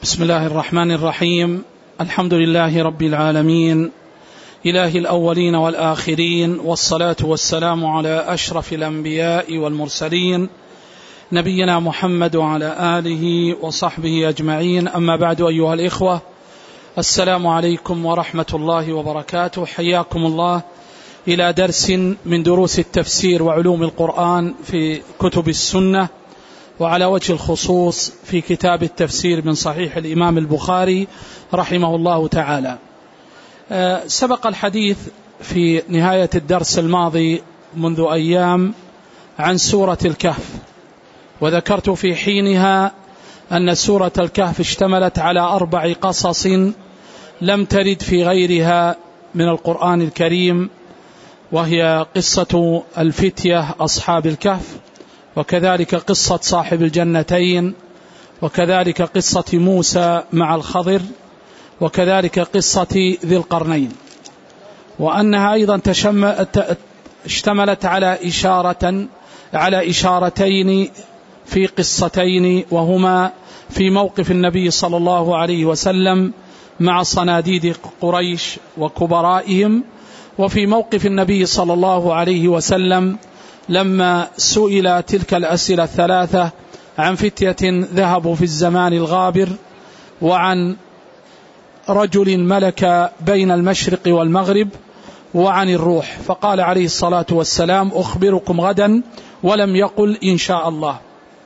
بسم الله الرحمن الرحيم. الحمد لله رب العالمين، إله الأولين والآخرين، والصلاة والسلام على أشرف الأنبياء والمرسلين نبينا محمد وعلى آله وصحبه أجمعين. أما بعد، أيها الإخوة، السلام عليكم ورحمة الله وبركاته. حياكم الله إلى درس من دروس التفسير وعلوم القرآن في كتب السنة، وعلى وجه الخصوص في كتاب التفسير من صحيح الإمام البخاري رحمه الله تعالى. سبق الحديث في نهاية الدرس الماضي منذ أيام عن سورة الكهف، وذكرت في حينها أن سورة الكهف اشتملت على 4 قصص لم ترد في غيرها من القرآن الكريم، وهي قصة الفتية أصحاب الكهف، وكذلك قصة صاحب الجنتين، وكذلك قصة موسى مع الخضر، وكذلك قصة ذي القرنين، وأنها أيضا اشتملت على إشارتين في قصتين، وهما في موقف النبي صلى الله عليه وسلم مع صناديد قريش وكبرائهم، وفي موقف النبي صلى الله عليه وسلم لما سئل تلك الأسئلة الثلاثة عن فتية ذهبوا في الزمان الغابر، وعن رجل ملك بين المشرق والمغرب، وعن الروح، فقال عليه الصلاة والسلام: أخبركم غدا، ولم يقل إن شاء الله.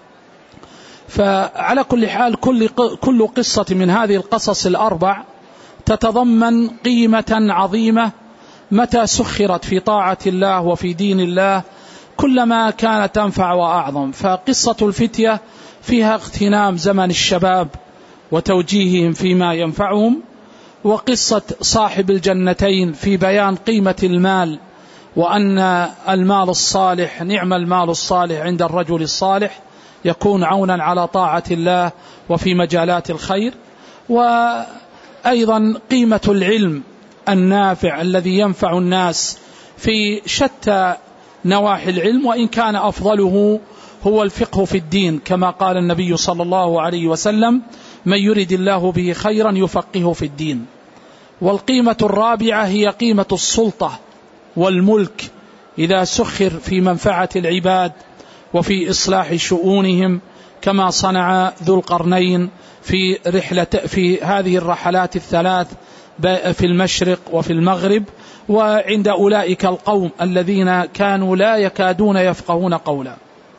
فعلى كل حال كل قصة من هذه القصص 4 تتضمن قيمة عظيمة متى سخرت في طاعة الله وفي دين الله كلما كانت أنفع وأعظم. فقصة الفتية فيها اغتنام زمن الشباب وتوجيههم فيما ينفعهم، وقصة صاحب الجنتين في بيان قيمة المال، وأن المال الصالح نعم المال الصالح عند الرجل الصالح، يكون عونا على طاعة الله وفي مجالات الخير، وأيضا قيمة العلم النافع الذي ينفع الناس في شتى نواحي العلم، وإن كان أفضله هو الفقه في الدين، كما قال النبي صلى الله عليه وسلم: من يرد الله به خيرا يفقهه في الدين. والقيمة الرابعة هي قيمة السلطة والملك إذا سخر في منفعة العباد وفي إصلاح شؤونهم، كما صنع ذو القرنين في هذه الرحلات الثلاث في المشرق وفي المغرب، وعند أولئك القوم الذين كانوا لا يكادون يفقهون قولا.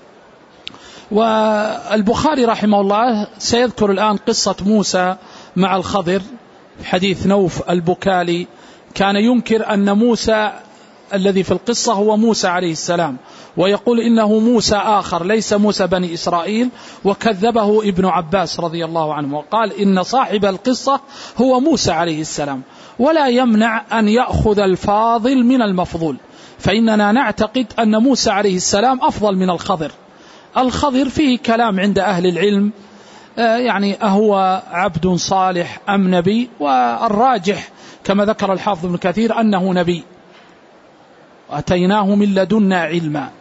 والبخاري رحمه الله سيذكر الآن قصة موسى مع الخضر. حديث نوف البكالي كان ينكر أن موسى الذي في القصة هو موسى عليه السلام، ويقول إنه موسى آخر ليس موسى بني إسرائيل، وكذبه ابن عباس رضي الله عنه، وقال إن صاحب القصة هو موسى عليه السلام، ولا يمنع أن يأخذ الفاضل من المفضول، فإننا نعتقد أن موسى عليه السلام أفضل من الخضر. الخضر فيه كلام عند أهل العلم، يعني أهو عبد صالح أم نبي، والراجح كما ذكر الحافظ ابن كثير أنه نبي، أتيناه من لدنا علما،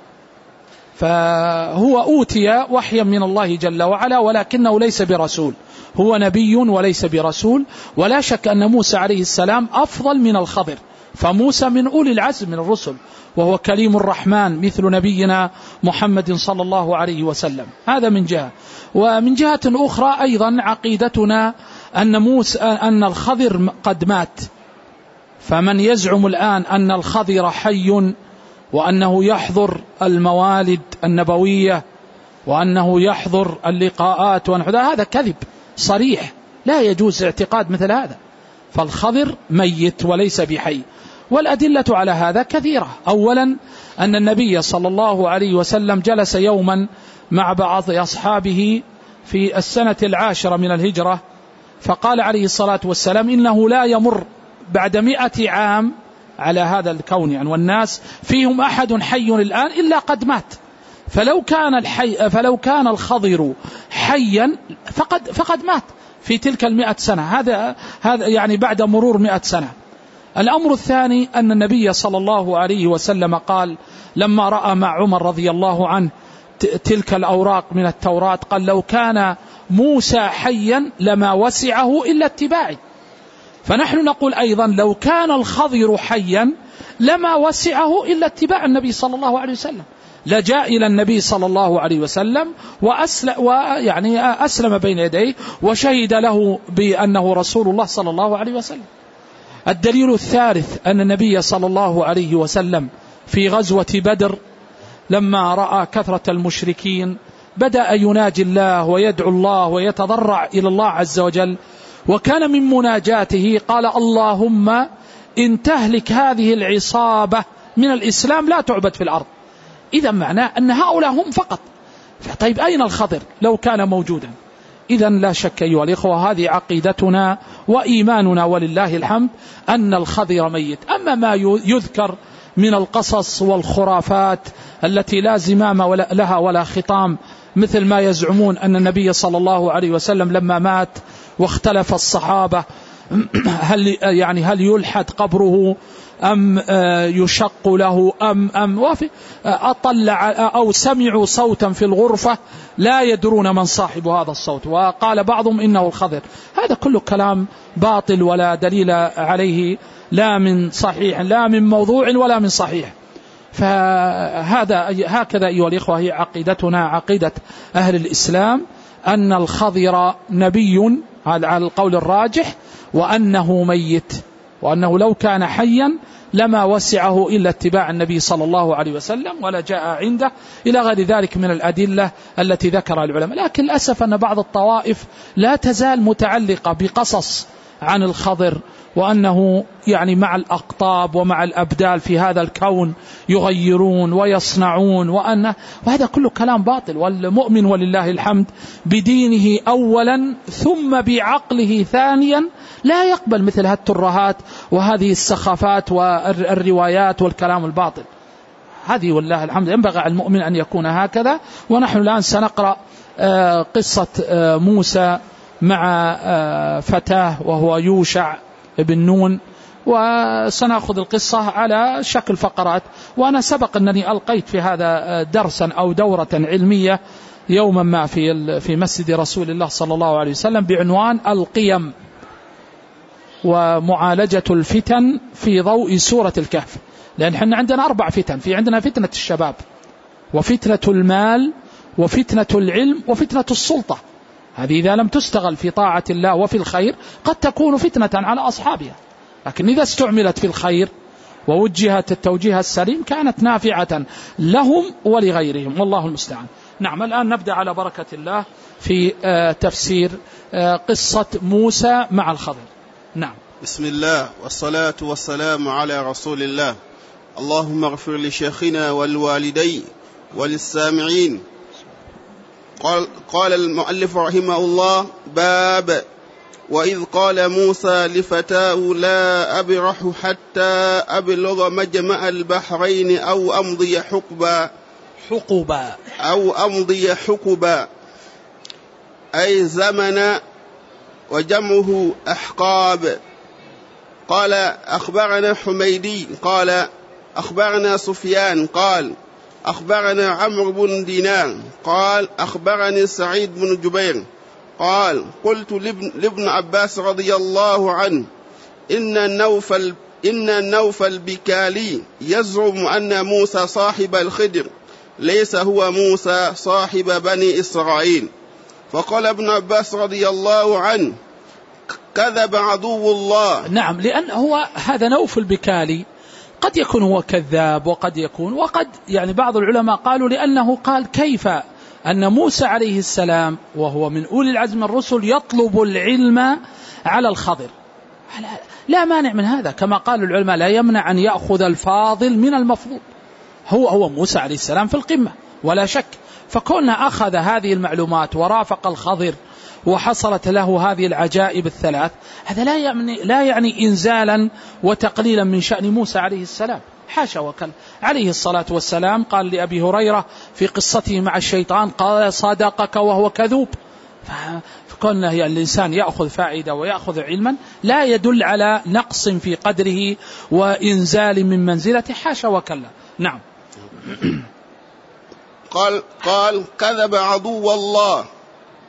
فهو أوتي وحيا من الله جل وعلا، ولكنه ليس برسول، هو نبي وليس برسول. ولا شك أن موسى عليه السلام أفضل من الخضر، فموسى من أولي العزم من الرسل، وهو كليم الرحمن مثل نبينا محمد صلى الله عليه وسلم. هذا من جهة. ومن جهة أخرى أيضا عقيدتنا أن الخضر قد مات، فمن يزعم الآن أن الخضر حي وأنه يحضر الموالد النبوية وأنه يحضر اللقاءات هذا كذب صريح، لا يجوز اعتقاد مثل هذا، فالخضر ميت وليس بحي. والأدلة على هذا كثيرة. أولا أن النبي صلى الله عليه وسلم جلس يوما مع بعض أصحابه في السنة 10 من الهجرة، فقال عليه الصلاة والسلام: إنه لا يمر بعد 100 عام على هذا الكون، يعني والناس فيهم أحد حي الآن إلا قد مات، فلو كان الخضر حيا فقد مات في تلك 100 سنة. هذا يعني بعد مرور 100 سنة. الأمر الثاني أن النبي صلى الله عليه وسلم قال لما رأى مع عمر رضي الله عنه تلك الأوراق من التوراة، قال: لو كان موسى حيا لما وسعه إلا اتباعي. فنحن نقول أيضا لو كان الخضر حيا لما وسعه إلا اتباع النبي صلى الله عليه وسلم، لجاء إلى النبي صلى الله عليه وسلم أسلم بين يديه وشهد له بأنه رسول الله صلى الله عليه وسلم. الدليل الثالث أن النبي صلى الله عليه وسلم في غزوة بدر لما رأى كثرة المشركين بدأ يناجي الله ويدعو الله ويتضرع إلى الله عز وجل، وكان من مناجاته قال اللهم إن تهلك هذه العصابة من الإسلام لا تعبد في الأرض. إذا معناه أن هؤلاء هم فقط. طيب أين الخضر لو كان موجودا؟ إذا لا شك أيها الإخوة هذه عقيدتنا وإيماننا ولله الحمد أن الخضر ميت. أما ما يذكر من القصص والخرافات التي لا زمام لها ولا خطام، مثل ما يزعمون أن النبي صلى الله عليه وسلم لما مات واختلف الصحابة هل يلحد قبره أم يشق له أم أطلع أو سمعوا صوتا في الغرفة لا يدرون من صاحب هذا الصوت، وقال بعضهم إنه الخضر. هذا كله كلام باطل ولا دليل عليه، لا من صحيح لا من موضوع ولا من صحيح. هكذا أيها الإخوة هي عقيدتنا، عقيدة أهل الإسلام، أن الخضر نبي على القول الراجح، وأنه ميت، وأنه لو كان حيا لما وسعه إلا اتباع النبي صلى الله عليه وسلم ولا جاء عنده إلى غير ذلك من الأدلة التي ذكرها العلماء. لكن للأسف أن بعض الطوائف لا تزال متعلقة بقصص عن الخضر، وأنه مع الأقطاب ومع الأبدال في هذا الكون يغيرون ويصنعون، وهذا كله كلام باطل. والمؤمن ولله الحمد بدينه أولا ثم بعقله ثانيا لا يقبل مثل هذه الترهات وهذه السخافات والروايات والكلام الباطل. هذه والله الحمد ينبغي على المؤمن أن يكون هكذا. ونحن الآن سنقرأ قصة موسى مع فتاه وهو يوشع بن نون، وسنأخذ القصة على شكل فقرات. وأنا سبق أنني ألقيت في هذا درسا أو دورة علمية يوما ما في مسجد رسول الله صلى الله عليه وسلم بعنوان القيم ومعالجة الفتن في ضوء سورة الكهف. لأن احنا عندنا 4 فتن، في عندنا فتنة الشباب، وفتنة المال، وفتنة العلم، وفتنة السلطة. هذه إذا لم تستغل في طاعة الله وفي الخير قد تكون فتنة على أصحابها، لكن إذا استعملت في الخير ووجهت التوجيه السليم كانت نافعة لهم ولغيرهم، والله المستعان. نعم، الآن نبدأ على بركة الله في تفسير قصة موسى مع الخضر. نعم. بسم الله والصلاة والسلام على رسول الله. اللهم اغفر لشيخنا والوالدين وللسامعين. قال المؤلف رحمه الله: باب وإذ قال موسى لفتاه لا أبرح حتى أبلغ مجمع البحرين أو أمضي حقبا أي زمن، وجمعه أحقاب. قال أخبرنا حميدي قال أخبرنا سفيان قال أخبرنا عمرو بن دينار قال أخبرني سعيد بن جبير قال قلت لابن عباس رضي الله عنه إن النوفل البكالي يزعم أن موسى صاحب الخدر ليس هو موسى صاحب بني إسرائيل. فقال ابن عباس رضي الله عنه: كذب عدو الله. نعم، لأن هو هذا نوفل البكالي قد يكون هو كذاب، وقد بعض العلماء قالوا لأنه قال كيف أن موسى عليه السلام وهو من أولي العزم الرسل يطلب العلم على الخضر. لا مانع من هذا، كما قال العلماء لا يمنع أن يأخذ الفاضل من المفضول. هو موسى عليه السلام في القمة ولا شك، فكون أخذ هذه المعلومات ورافق الخضر وحصلت له هذه العجائب الثلاث، هذا لا يعني إنزالا وتقليلا من شأن موسى عليه السلام، حاشا وكلا. عليه الصلاة والسلام قال لأبي هريرة في قصته مع الشيطان قال صدقك وهو كذوب. فكون الإنسان يأخذ فائدة ويأخذ علما لا يدل على نقص في قدره وإنزال من منزلته، حاشا وكلا. نعم. قال كذب عدو الله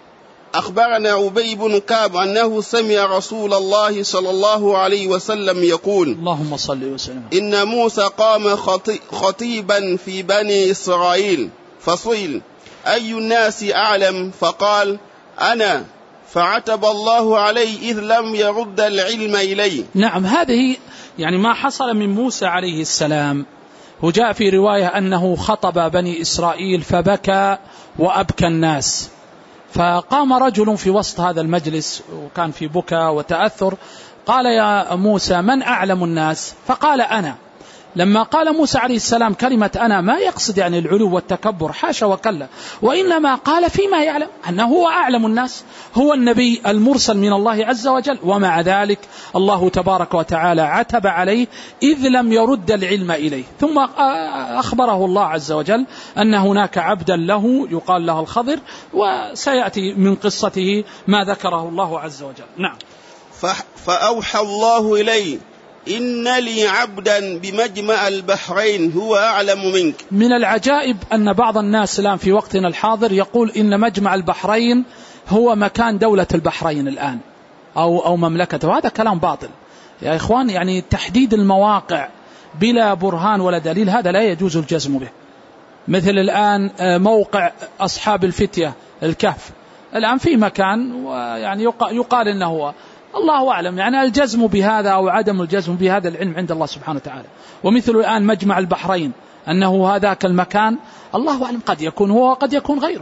أخبرنا أبي بن كعب أنه سمع رسول الله صلى الله عليه وسلم يقول اللهم صل وسلم إن موسى قام خطيبا في بني إسرائيل فصيل أي الناس أعلم فقال أنا فعتب الله عليه إذ لم يرد العلم إليه. نعم، هذه يعني ما حصل من موسى عليه السلام. وجاء في رواية أنه خطب بني إسرائيل فبكى وأبكى الناس، فقام رجل في وسط هذا المجلس وكان في بكاء وتأثر، قال يا موسى من أعلم الناس؟ فقال أنا. لما قال موسى عليه السلام كلمة أنا ما يقصد يعني العلو والتكبر، حاشا وكلا، وإنما قال فيما يعلم أنه هو أعلم الناس، هو النبي المرسل من الله عز وجل، ومع ذلك الله تبارك وتعالى عتب عليه إذ لم يرد العلم إليه. ثم أخبره الله عز وجل أن هناك عبدا له يقال له الخضر، وسيأتي من قصته ما ذكره الله عز وجل. نعم. فأوحى الله إليه إن لي عبدا بمجمع البحرين هو أعلم منك. من العجائب أن بعض الناس الآن في وقتنا الحاضر يقول إن مجمع البحرين هو مكان دولة البحرين الآن أو مملكته، وهذا كلام باطل يا إخوان. يعني تحديد المواقع بلا برهان ولا دليل هذا لا يجوز الجزم به. مثل الآن موقع أصحاب الفتية الكهف الآن في مكان ويعني يقال إنه هو، الله أعلم، يعني الجزم بهذا أو عدم الجزم بهذا العلم عند الله سبحانه وتعالى. ومثل الآن مجمع البحرين أنه هذاك المكان، الله أعلم، قد يكون هو وقد يكون غيره.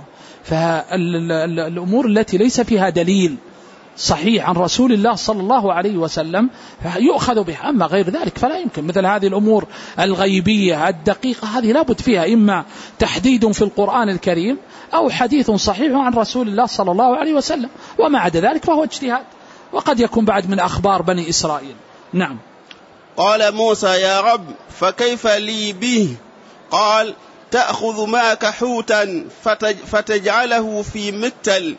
فالأمور التي ليس فيها دليل صحيح عن رسول الله صلى الله عليه وسلم يؤخذ بها، أما غير ذلك فلا يمكن. مثل هذه الأمور الغيبية الدقيقة هذه لابد فيها إما تحديد في القرآن الكريم أو حديث صحيح عن رسول الله صلى الله عليه وسلم، وما عدا ذلك فهو اجتهاد، وقد يكون بعد من أخبار بني إسرائيل. نعم. قال موسى يا رب فكيف لي به؟ قال تأخذ معك حوتا فتجعله في مكتل،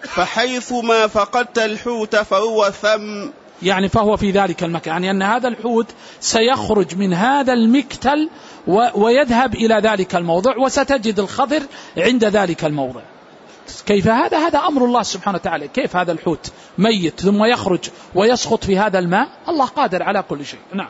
فحيثما فقدت الحوت فهو ثم، يعني فهو في ذلك المكان، يعني أن هذا الحوت سيخرج من هذا المكتل ويذهب إلى ذلك الموضع، وستجد الخضر عند ذلك الموضع. كيف هذا؟ هذا أمر الله سبحانه وتعالى. كيف هذا الحوت ميت ثم يخرج ويسقط في هذا الماء؟ الله قادر على كل شيء. نعم.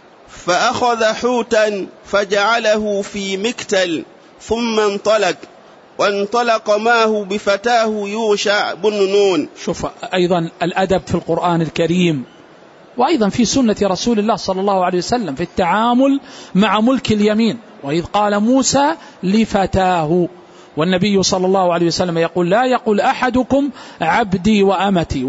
فأخذ حوتا فجعله في مكتل ثم انطلق، وانطلق معه بفتاه يوشع بن نون. شوف أيضا الأدب في القرآن الكريم، وأيضا في سنة رسول الله صلى الله عليه وسلم في التعامل مع ملك اليمين. وإذ قال موسى لفتاه، والنبي صلى الله عليه وسلم يقول لا يقول أحدكم عبدي وأمتي،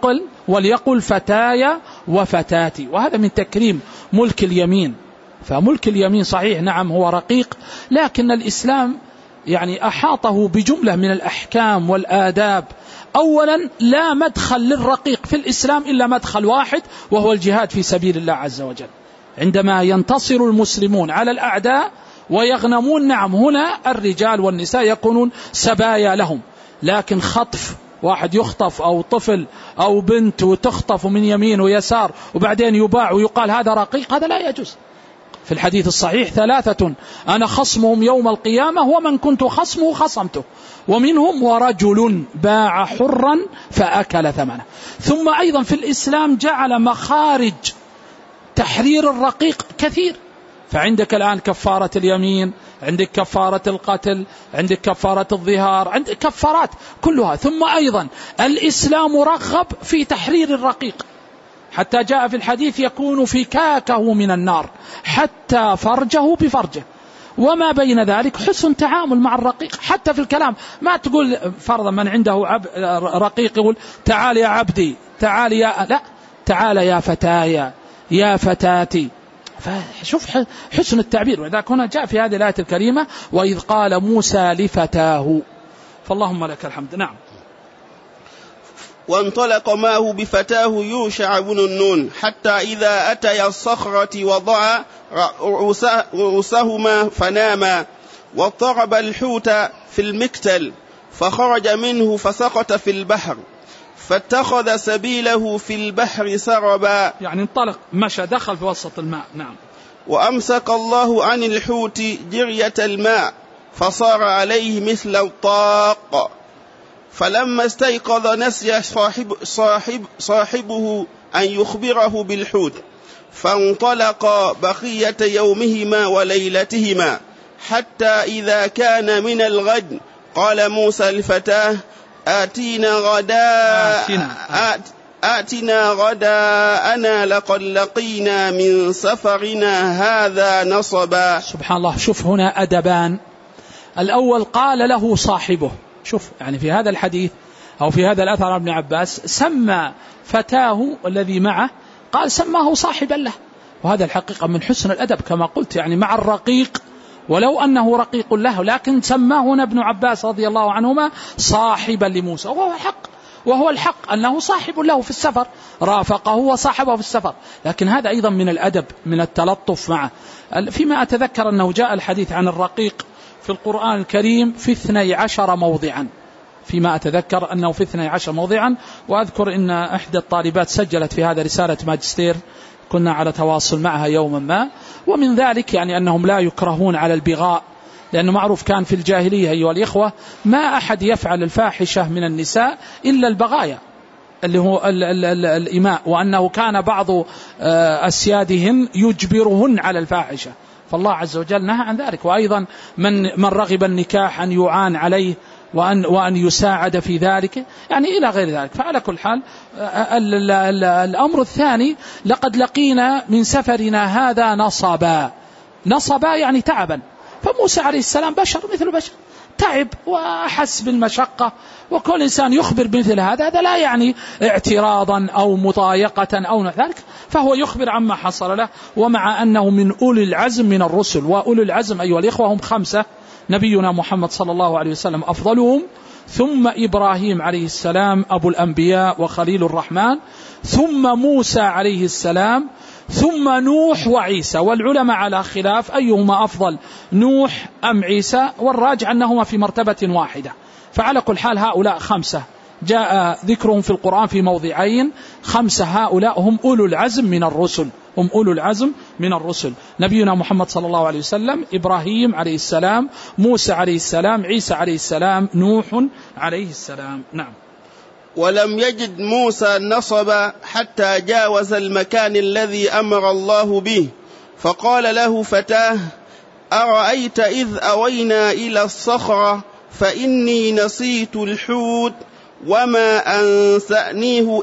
وليقل فتاي وفتاتي، وهذا من تكريم ملك اليمين. فملك اليمين صحيح نعم هو رقيق، لكن الإسلام يعني أحاطه بجملة من الأحكام والآداب. أولا لا مدخل للرقيق في الإسلام إلا مدخل واحد، وهو الجهاد في سبيل الله عز وجل. عندما ينتصر المسلمون على الأعداء ويغنمون، نعم هنا الرجال والنساء يكونون سبايا لهم، لكن خطف واحد يخطف أو طفل أو بنت وتخطف من يمين ويسار وبعدين يباع ويقال هذا رقيق، هذا لا يجوز. في الحديث الصحيح ثلاثة أنا خصمهم يوم القيامة ومن كنت خصمه خصمته، ومنهم ورجل باع حرا فأكل ثمنه. ثم أيضا في الإسلام جعل مخارج تحرير الرقيق كثير، فعندك الآن كفارة اليمين، عندك كفارة القتل، عندك كفارة الظهار، عندك كفارات كلها. ثم أيضا الإسلام رغب في تحرير الرقيق، حتى جاء في الحديث يكون فكاكه من النار حتى فرجه بفرجه، وما بين ذلك حسن تعامل مع الرقيق. حتى في الكلام ما تقول فرضا من عنده رقيق يقول تعال يا عبدي، تعال يا، لا، تعال يا فتايا، يا فتاتي. فشوف حسن التعبير. وذلك هنا جاء في هذه الآية الكريمة وإذ قال موسى لفتاه، فاللهم لك الحمد. نعم. وانطلق معه بفتاه يوشع بن النون حتى إذا أتيا الصخرة وضع رؤوسهما فناما، واضطرب الحوت في المكتل فخرج منه فسقط في البحر، فاتخذ سبيله في البحر سربا، يعني انطلق مشى دخل في وسط الماء. نعم. وأمسك الله عن الحوت جرية الماء فصار عليه مثل الطاق، فلما استيقظ نسي صاحبه أن يخبره بالحوت، فانطلق بقية يومهما وليلتهما، حتى إذا كان من الغد قال موسى لفتاه: آتنا غداءنا لقد لقينا من سفرنا هذا نصبا. سبحان الله. شوف هنا أدبان. الأول قال له صاحبه، شوف يعني في هذا الحديث أو في هذا الأثر عن ابن عباس سمى فتاه الذي معه، قال سماه صاحبا له، وهذا الحقيقة من حسن الأدب كما قلت، يعني مع الرقيق ولو أنه رقيق له، لكن سماه ابن عباس رضي الله عنهما صاحبا لموسى، وهو الحق أنه صاحب له في السفر، رافقه وصاحبه في السفر، لكن هذا أيضا من الأدب، من التلطف معه. فيما أتذكر أنه جاء الحديث عن الرقيق في القرآن الكريم في 12 موضعا، فيما أتذكر أنه في 12 موضعا. وأذكر أن إحدى الطالبات سجلت في هذا رسالة ماجستير، كنا على تواصل معها يوما ما، ومن ذلك يعني أنهم لا يكرهون على البغاء، لأنه معروف كان في الجاهلية أيها الإخوة ما أحد يفعل الفاحشة من النساء إلا البغايا اللي هو الإماء، وأنه كان بعض أسيادهن يجبرهن على الفاحشة، فالله عز وجل نهى عن ذلك. وأيضا من رغب النكاح أن يعان عليه وأن يساعد في ذلك، يعني إلى غير ذلك. فعلى كل حال الأمر الثاني: لقد لقينا من سفرنا هذا نصبا يعني تعبا. فموسى عليه السلام بشر مثل بشر، تعب وأحس بالمشقة، وكل إنسان يخبر بمثل هذا لا يعني اعتراضا أو مضايقة أو ذلك، فهو يخبر عما حصل له، ومع أنه من أولي العزم من الرسل. وأولي العزم أيها الإخوة هم 5: نبينا محمد صلى الله عليه وسلم أفضلهم، ثم إبراهيم عليه السلام أبو الأنبياء وخليل الرحمن، ثم موسى عليه السلام، ثم نوح وعيسى. والعلماء على خلاف أيهما أفضل، نوح أم عيسى، والراجع أنهما في مرتبة واحدة. فعلى كل حال هؤلاء 5 جاء ذكرهم في القرآن في موضعين، 5 هؤلاء هم أولو العزم من الرسل، هم أولو العزم من الرسل: نبينا محمد صلى الله عليه وسلم، إبراهيم عليه السلام، موسى عليه السلام، عيسى عليه السلام، نوح عليه السلام. نعم. ولم يجد موسى النصب حتى جاوز المكان الذي أمر الله به، فقال له فتاه: أرأيت إذ أوينا إلى الصخرة فإني نسيت الحوت وما أنسأنيه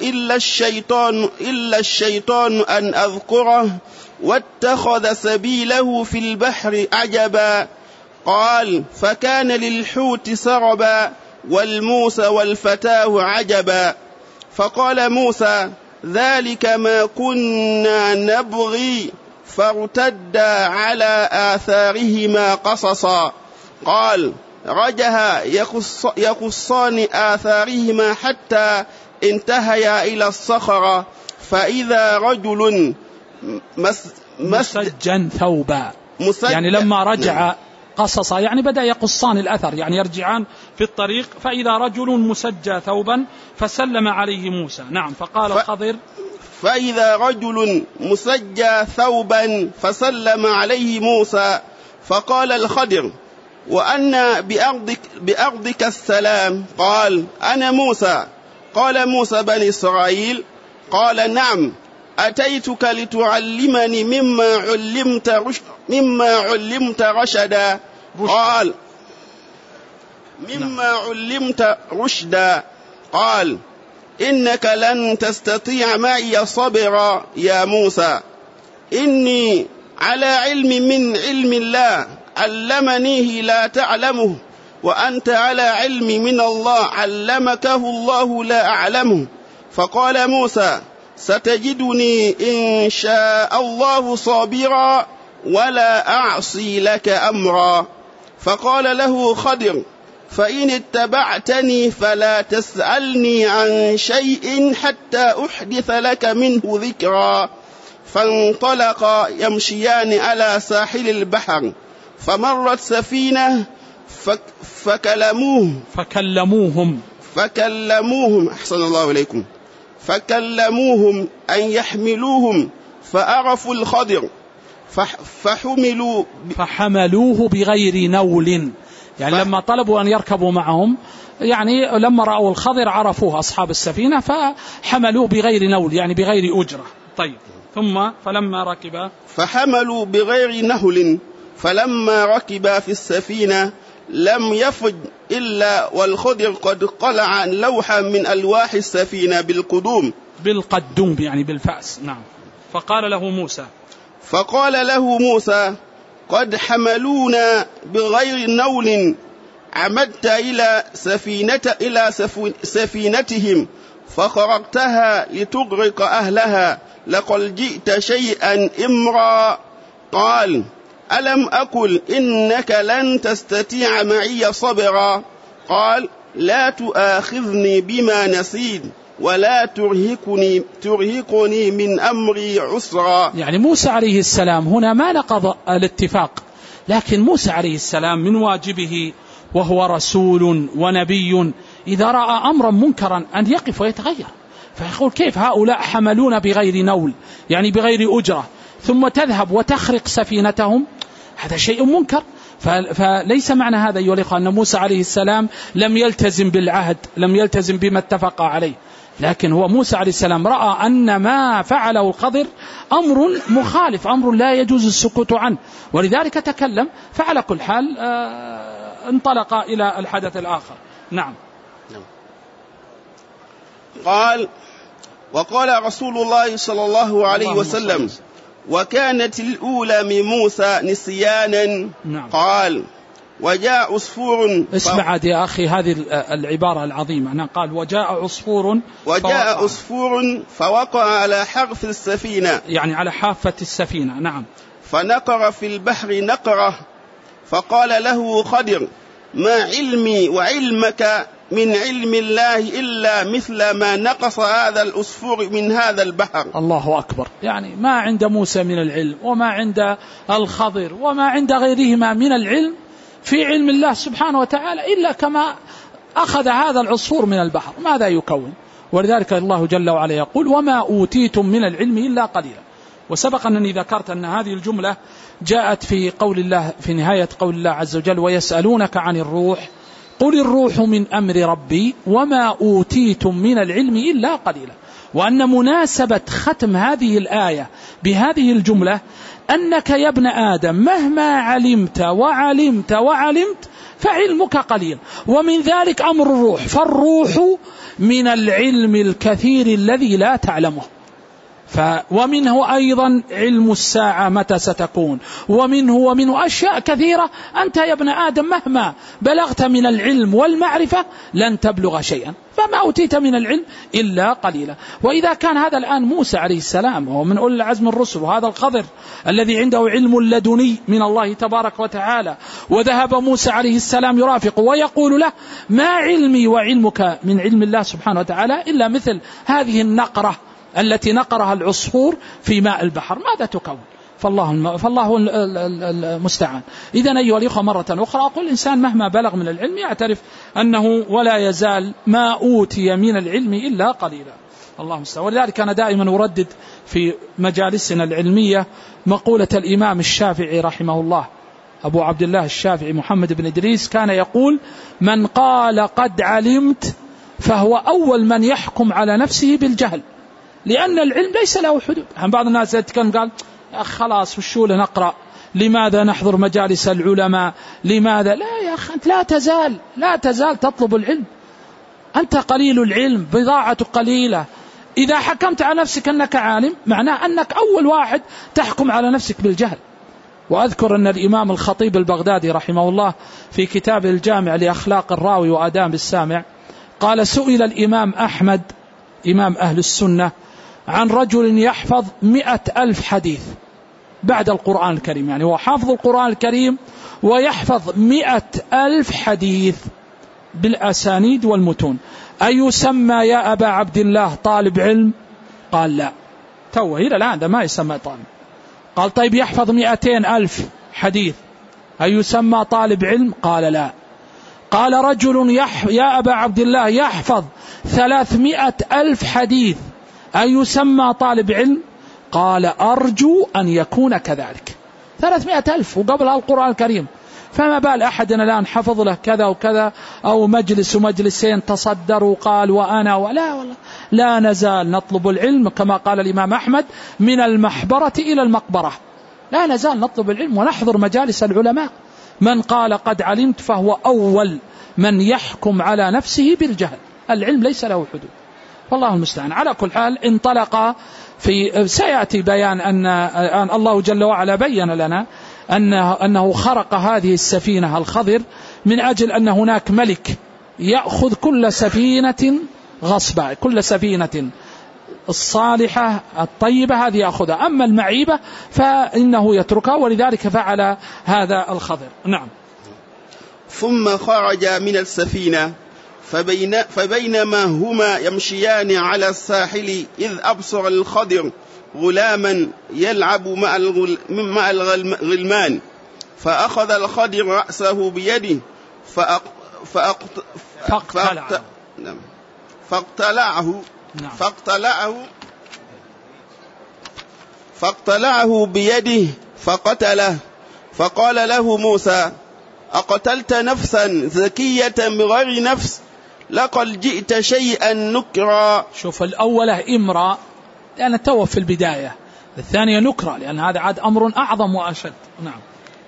إلا الشيطان أن أذكره واتخذ سبيله في البحر عجبا. قال: فكان للحوت سربا والموسى والفتاه عجبا. فقال موسى: ذلك ما كنا نبغي، فارتدا على آثارهما قصصا. قال: رجها يقصان آثارهما حتى انتهيا إلى الصخرة، فإذا رجل مسجا ثوبا، يعني لما رجع قصص يعني بدأ يقصان الأثر، يعني يرجعان في الطريق، فإذا رجل مسجى ثوبا فسلم عليه موسى. نعم. فقال الخضر: فإذا رجل مسجى ثوبا فسلم عليه موسى. فقال الخضر: وأن بأرضك السلام؟ قال: أنا موسى. قال موسى: بني إسرائيل؟ قال: نعم، أتيتك لتعلمني مما علمت رشدا. قال: مما علمت رشدا. قال: إنك لن تستطيع معي صبرا يا موسى، إني على علم من علم الله علمنيه لا تعلمه، وأنت على علم من الله علمكه الله لا أعلمه. فقال موسى: ستجدني إن شاء الله صابرا ولا أعصي لك أمرا. فقال له خضر: فإن اتبعتني فلا تسألني عن شيء حتى أحدث لك منه ذكرا. فانطلقا يمشيان على ساحل البحر، فمرت سفينة فكلموهم أحسن الله إليكم، فكلموهم أن يحملوهم، فأرفوا الخضر فحملوه بغير نول، يعني لما طلبوا أن يركبوا معهم، يعني لما رأوا الخضر عرفوه أصحاب السفينة فحملوا بغير نول، يعني بغير أجرة. طيب ثم فحملوا بغير نهل، فلما ركب في السفينة لم يفج إلا والخضر قد قلع لوحا من ألواح السفينة بالقدوم يعني بالفأس. نعم. فقال له موسى قد حملونا بغير نول، عمدت إلى سفينتهم فخرقتها لتغرق أهلها، لقد جئت شيئا إمرا. قال ألم أقل إنك لن تستطيع معي صبرا. قال لا تؤاخذني بما نسيت ولا ترهقني من أمري عسرا. يعني موسى عليه السلام هنا ما نقض الاتفاق، لكن موسى عليه السلام من واجبه وهو رسول ونبي إذا رأى أمرا منكرا أن يقف ويتغير، فيقول كيف هؤلاء حملون بغير نول يعني بغير أجرة ثم تذهب وتخرق سفينتهم، هذا شيء منكر. فليس معنى هذا أيها الأخوة أن موسى عليه السلام لم يلتزم بالعهد، لم يلتزم بما اتفق عليه، لكن هو موسى عليه السلام رأى أن ما فعله الخضر أمر مخالف، أمر لا يجوز السكوت عنه، ولذلك تكلم. فعلى كل حال انطلق إلى الحدث الآخر. نعم. قال وقال رسول الله صلى الله عليه وسلم وكانت الأولى من موسى نسيانا. نعم. قال وجاء عصفور. اسمع يا أخي هذه العبارة العظيمة. أنا قال وجاء عصفور فوقع على حرف السفينة، يعني على حافة السفينة. نعم. فنقر في البحر نقرة، فقال له خضر ما علمي وعلمك من علم الله إلا مثل ما نقص هذا العصفور من هذا البحر. الله أكبر. يعني ما عند موسى من العلم وما عند الخضر وما عند غيرهما من العلم في علم الله سبحانه وتعالى إلا كما أخذ هذا العصفور من البحر. ماذا يكون؟ ولذلك الله جل وعلا يقول وما أوتيتم من العلم إلا قليلا. وسبق أنني ذكرت أن هذه الجملة جاءت في قول الله في نهاية قول الله عز وجل ويسألونك عن الروح قل الروح من أمر ربي وما أوتيتم من العلم إلا قليلا. وأن مناسبة ختم هذه الآية بهذه الجملة أنك يا ابن آدم مهما علمت وعلمت وعلمت فعلمك قليل، ومن ذلك أمر الروح، فالروح من العلم الكثير الذي لا تعلمه. ومنه أيضا علم الساعة متى ستكون، ومنه أشياء كثيرة. أنت يا ابن آدم مهما بلغت من العلم والمعرفة لن تبلغ شيئا، فما أوتيت من العلم إلا قليلا. وإذا كان هذا الآن موسى عليه السلام وهو من أولي العزم الرسل، وهذا الخضر الذي عنده علم لدني من الله تبارك وتعالى، وذهب موسى عليه السلام يرافقه ويقول له ما علمي وعلمك من علم الله سبحانه وتعالى إلا مثل هذه النقرة التي نقرها العصفور في ماء البحر، ماذا تكون؟ فالله المستعان. إذن أيها الأخوة مرة أخرى أقول الإنسان مهما بلغ من العلم يعترف أنه ولا يزال ما أوتي من العلم إلا قليلا. الله المستعان. ولذلك أنا دائما أردد في مجالسنا العلمية مقولة الإمام الشافعي رحمه الله، أبو عبد الله الشافعي محمد بن إدريس، كان يقول من قال قد علمت فهو أول من يحكم على نفسه بالجهل، لأن العلم ليس له حدود. بعض الناس يتكلم قال خلاص وشو نقرأ، لماذا نحضر مجالس العلماء، لماذا؟ لا يا أخي، أنت لا تزال تطلب العلم، أنت قليل العلم، بضاعة قليلة. إذا حكمت على نفسك أنك عالم معناه أنك أول واحد تحكم على نفسك بالجهل. وأذكر أن الإمام الخطيب البغدادي رحمه الله في كتاب الجامع لأخلاق الراوي وآداب السامع قال سئل الإمام أحمد إمام أهل السنة عن رجل يحفظ 100,000 حديث بعد القرآن الكريم، يعني هو حافظ القرآن الكريم ويحفظ 100,000 حديث بالأسانيد والمتون، أيسمى يا أبا عبد الله طالب علم؟ قال لا، توه إلى الآن ده ما يسمى طالب. قال طيب يحفظ 200,000 حديث أيسمى طالب علم؟ قال لا. قال رجل يا أبا عبد الله يحفظ 300,000 حديث أيسمى طالب علم؟ قال أرجو أن يكون كذلك. 300,000 وقبلها القرآن الكريم. فما بال أحدنا الآن حفظ له كذا وكذا، أو مجلس ومجلسين تصدر وقال وأنا ولا، والله لا نزال نطلب العلم كما قال الإمام أحمد من المحبرة إلى المقبرة، لا نزال نطلب العلم ونحضر مجالس العلماء. من قال قد علمت فهو أول من يحكم على نفسه بالجهل، العلم ليس له حدود، والله المستعان. على كل حال انطلق سيأتي بيان أن الله جل وعلا بين لنا أنه خرق هذه السفينة الخضر من أجل أن هناك ملك يأخذ كل سفينة غصبا، كل سفينة الصالحة الطيبة هذه يأخذها، أما المعيبة فإنه يتركها، ولذلك فعل هذا الخضر. نعم. ثم خرج من السفينة فبينما هما يمشيان على الساحل إذ أبصر الخضر غلاما يلعب مع الغلمان، فأخذ الخضر رأسه بيده فاقتلعه بيده فقتله. فقال له موسى: أقتلت نفسا زكية بغير نفس لقد جئت شيئا نكرا. شوف، الأولى إمرا لأن توف في البداية، الثانية نكرا لأن هذا عاد أمر أعظم وأشد. نعم.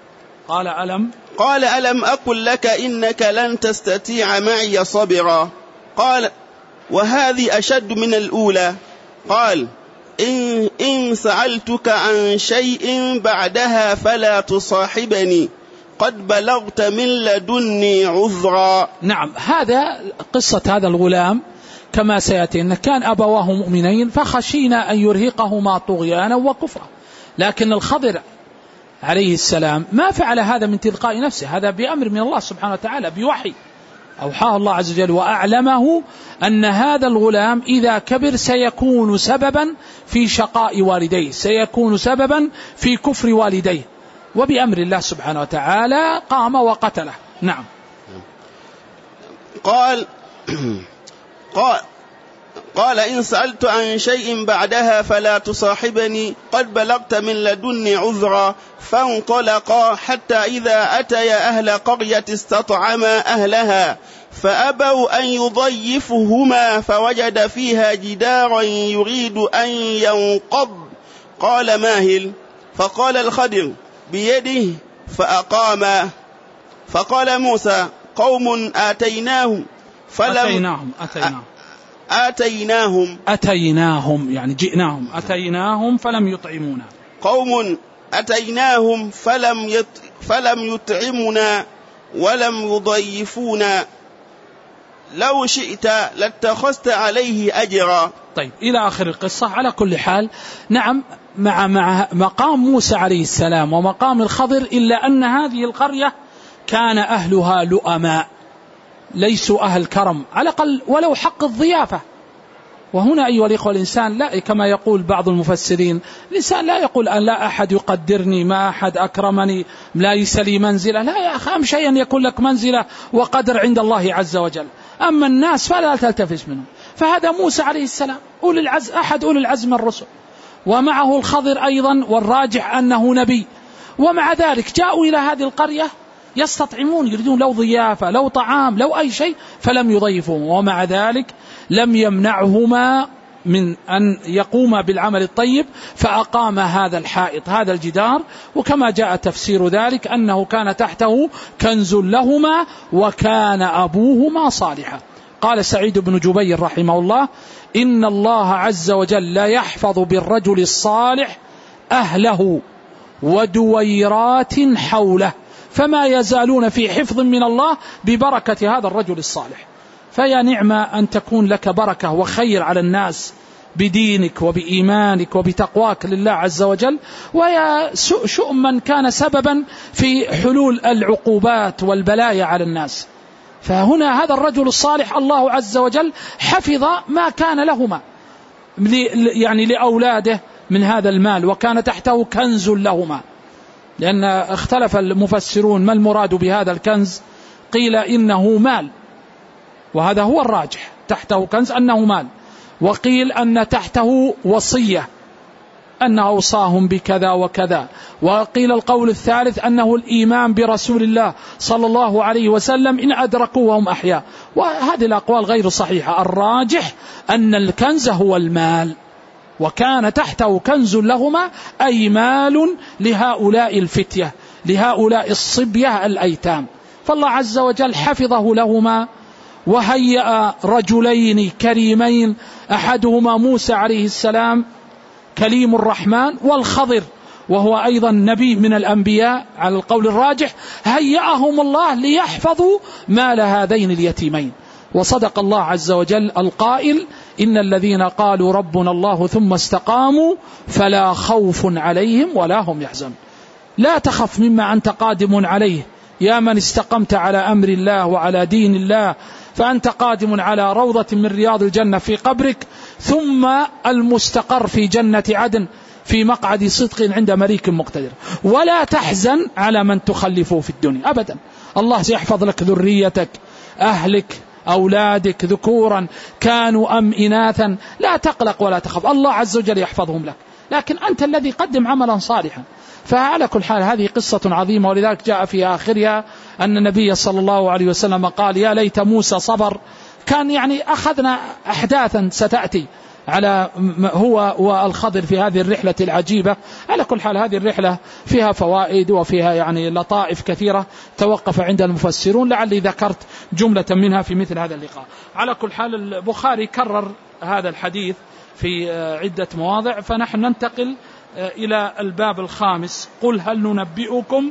قال ألم أقل لك إنك لن تستطيع معي صبرا. قال: وهذه أشد من الأولى. قال: إن سألتك عن شيء بعدها فلا تصاحبني قد بلغت من لدني عذرا. نعم، هذا قصة هذا الغلام كما سيأتي، إن كان أبواه مؤمنين فخشينا أن يرهقهما طغيانا وكفرا، لكن الخضر عليه السلام ما فعل هذا من تلقاء نفسه، هذا بأمر من الله سبحانه وتعالى، بوحي أوحاه الله عز وجل، وأعلمه أن هذا الغلام إذا كبر سيكون سببا في شقاء والديه، سيكون سببا في كفر والديه، وبأمر الله سبحانه وتعالى قام وقتله. نعم. قال إن سألت عن شيء بعدها فلا تصاحبني قد بلغت من لدني عذرا. فانطلقا حتى إذا أتيا أهل قرية استطعما أهلها فأبوا أن يضيفهما فوجد فيها جدارا يريد أن ينقض قال ماهل. فقال الخضر بيده فأقاما. فقال موسى: قوم آتيناهم يعني جئناهم، أتيناهم فلم يطعمونا. قوم أتيناهم فلم يطعمونا ولم يضيفونا لو شئت لاتخذت عليه أجرا. طيب إلى آخر القصة. على كل حال نعم، مع مقام موسى عليه السلام ومقام الخضر، إلا أن هذه القرية كان أهلها لؤماء، ليسوا أهل كرم على الأقل ولو حق الضيافة. وهنا أيها الإخوة الإنسان لا، كما يقول بعض المفسرين، الإنسان لا يقول أن لا أحد يقدرني، ما أحد أكرمني، ليس لي منزلة. لا يا أخي، أهم شيء أن يكون لك منزلة وقدر عند الله عز وجل، أما الناس فلا تلتفت منهم. فهذا موسى عليه السلام أحد أولي العزم من الرسل، ومعه الخضر أيضا، والراجح أنه نبي، ومع ذلك جاءوا إلى هذه القرية يستطعمون، يريدون لو ضيافة لو طعام لو أي شيء، فلم يضيفهم، ومع ذلك لم يمنعهما من أن يقوما بالعمل الطيب، فأقام هذا الحائط، هذا الجدار. وكما جاء تفسير ذلك أنه كان تحته كنز لهما وكان أبوهما صالحا. قال سعيد بن جبير رحمه الله: إن الله عز وجل لا يحفظ بالرجل الصالح أهله ودويرات حوله، فما يزالون في حفظ من الله ببركة هذا الرجل الصالح. فيا نعمة أن تكون لك بركة وخير على الناس بدينك وبإيمانك وبتقواك لله عز وجل، ويا شؤم من كان سببا في حلول العقوبات والبلايا على الناس. فهنا هذا الرجل الصالح الله عز وجل حفظ ما كان لهما، يعني لأولاده من هذا المال، وكان تحته كنز لهما. لأن اختلف المفسرون ما المراد بهذا الكنز، قيل إنه مال، وهذا هو الراجح، تحته كنز أنه مال، وقيل أن تحته وصية أنه أوصاهم بكذا وكذا. وقيل القول الثالث أنه الإيمان برسول الله صلى الله عليه وسلم إن أدركوا وهم أحياء. وهذه الأقوال غير صحيحة. الراجح أن الكنز هو المال، وكان تحته كنز لهما أي مال لهؤلاء الفتية، لهؤلاء الصبية الأيتام. فالله عز وجل حفظه لهما، وهيأ رجلين كريمين، أحدهما موسى عليه السلام كليم الرحمن، والخضر وهو أيضا نبي من الأنبياء على القول الراجح، هيأهم الله ليحفظوا مال هذين اليتيمين. وصدق الله عز وجل القائل: إن الذين قالوا ربنا الله ثم استقاموا فلا خوف عليهم ولا هم يحزنون. لا تخف مما أنت قادم عليه يا من استقمت على أمر الله وعلى دين الله، فأنت قادم على روضة من رياض الجنة في قبرك، ثم المستقر في جنة عدن في مقعد صدق عند مليك مقتدر. ولا تحزن على من تخلفه في الدنيا أبدا، الله سيحفظ لك ذريتك، أهلك، أولادك ذكورا كانوا أم إناثا، لا تقلق ولا تخف، الله عز وجل يحفظهم لك، لكن أنت الذي قدم عملا صالحا. فعلى كل حال هذه قصة عظيمة، ولذلك جاء في آخرها أن النبي صلى الله عليه وسلم قال: يا ليت موسى صبر. كان يعني أخذنا أحداثا ستأتي على هو والخضر في هذه الرحلة العجيبة. على كل حال هذه الرحلة فيها فوائد وفيها يعني لطائف كثيرة توقف عند المفسرون، لعلي ذكرت جملة منها في مثل هذا اللقاء. على كل حال البخاري كرر هذا الحديث في عدة مواضع، فنحن ننتقل إلى الباب الخامس: قل هل ننبئكم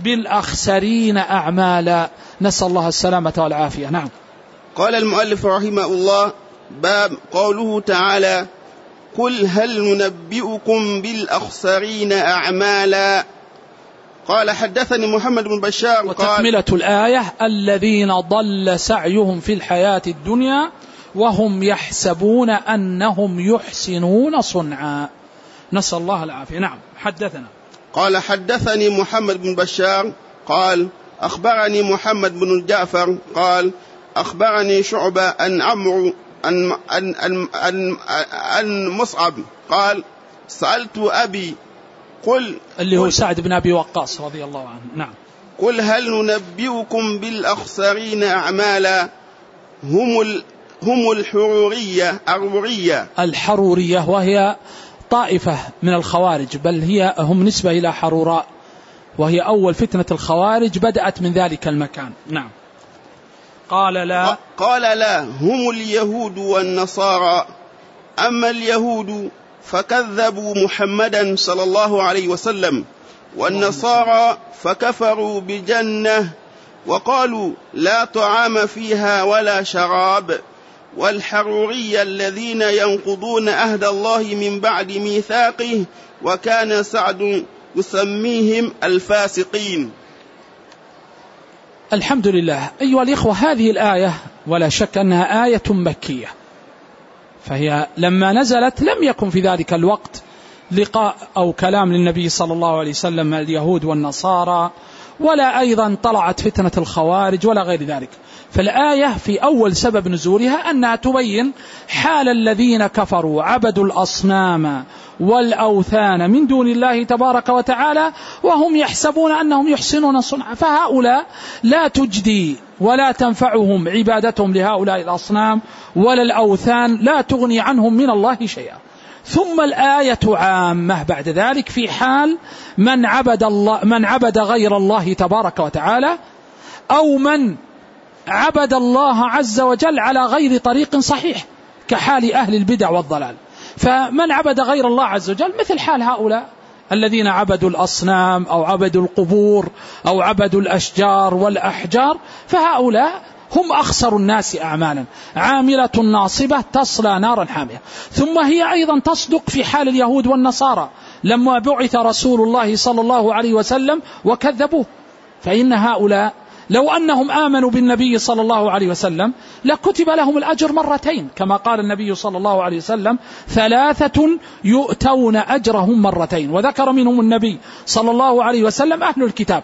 بالأخسرين أعمالا. نسأل الله السلامة والعافية. نعم. قال المؤلف رحمه الله: باب قوله تعالى: قل هل ننبئكم بالأخسرين أعمالا. قال: حدثني محمد بن بشار. وتكملة الآية: الذين ضل سعيهم في الحياة الدنيا وهم يحسبون أنهم يحسنون صنعا. نسأل الله العافية. نعم. حدثنا. قال: حدثني محمد بن بشار قال: أخبرني محمد بن جعفر قال: أخبرني شعبة أن عمرو أن مصعب قال: سألت أبي قل، اللي هو سعد بن أبي وقاص رضي الله عنه. نعم. قل هل ننبئكم بالأخسرين أعمالا هم الحرورية، وهي طائفة من الخوارج، بل هم نسبة إلى حروراء، وهي أول فتنة الخوارج بدأت من ذلك المكان. نعم. قال: لا هم اليهود والنصارى. أما اليهود فكذبوا محمدا صلى الله عليه وسلم، والنصارى فكفروا بجنة وقالوا لا طعام فيها ولا شراب. والحرورية الذين ينقضون عهد الله من بعد ميثاقه، وكان سعد يسميهم الفاسقين. الحمد لله. أيها الإخوة، هذه الآية ولا شك أنها آية مكية، فهي لما نزلت لم يكن في ذلك الوقت لقاء أو كلام للنبي صلى الله عليه وسلم اليهود والنصارى، ولا أيضا طلعت فتنة الخوارج ولا غير ذلك. فالآية في أول سبب نزولها أنها تبين حال الذين كفروا عبدوا الأصنام والأوثان من دون الله تبارك وتعالى وهم يحسبون أنهم يحسنون صنعا. فهؤلاء لا تجدي ولا تنفعهم عبادتهم لهؤلاء الأصنام ولا الأوثان، لا تغني عنهم من الله شيئا. ثم الآية عامة بعد ذلك في حال من عبد غير الله تبارك وتعالى، أو من عبد الله عز وجل على غير طريق صحيح كحال أهل البدع والضلال. فمن عبد غير الله عز وجل مثل حال هؤلاء الذين عبدوا الأصنام أو عبدوا القبور أو عبدوا الأشجار والأحجار، فهؤلاء هم أخسر الناس أعمالا، عاملة ناصبة تصلى نارا حامية. ثم هي أيضا تصدق في حال اليهود والنصارى لما بعث رسول الله صلى الله عليه وسلم وكذبوه، فإن هؤلاء لو أنهم آمنوا بالنبي صلى الله عليه وسلم لكتب لهم الأجر مرتين، كما قال النبي صلى الله عليه وسلم: 3 يؤتون أجرهم مرتين. وذكر منهم النبي صلى الله عليه وسلم أهل الكتاب،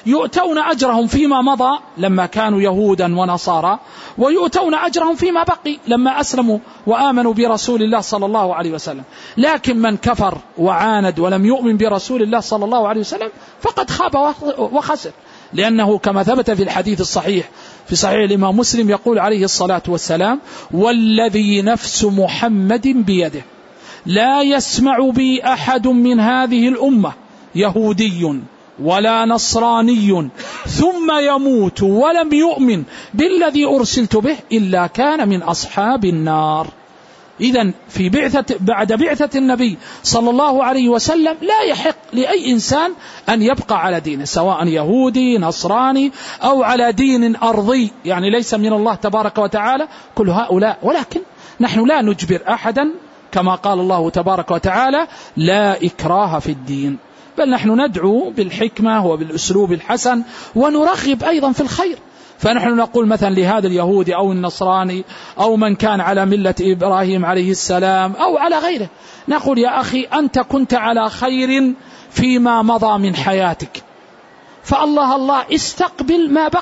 يؤتون أجرهم فيما مضى لما كانوا يهودا ونصارى، ويؤتون أجرهم فيما بقي لما أسلموا وآمنوا برسول الله صلى الله عليه وسلم. لكن من كفر وعاند ولم يؤمن برسول الله صلى الله عليه وسلم فقد خاب وخسر، لأنه كما ثبت في الحديث الصحيح في صحيح الإمام مسلم يقول عليه الصلاة والسلام: والذي نفس محمد بيده لا يسمع بي أحد من هذه الأمة يهودي ولا نصراني ثم يموت ولم يؤمن بالذي أرسلت به إلا كان من أصحاب النار. إذن بعد بعثة النبي صلى الله عليه وسلم لا يحق لأي إنسان أن يبقى على دينه، سواء يهودي نصراني أو على دين أرضي يعني ليس من الله تبارك وتعالى، كل هؤلاء. ولكن نحن لا نجبر أحدا، كما قال الله تبارك وتعالى: لا إكراه في الدين، بل نحن ندعو بالحكمة وبالأسلوب الحسن ونرغب أيضا في الخير. فنحن نقول مثلا لهذا اليهودي أو النصراني أو من كان على ملة إبراهيم عليه السلام أو على غيره، نقول: يا أخي أنت كنت على خير فيما مضى من حياتك، فالله استقبل ما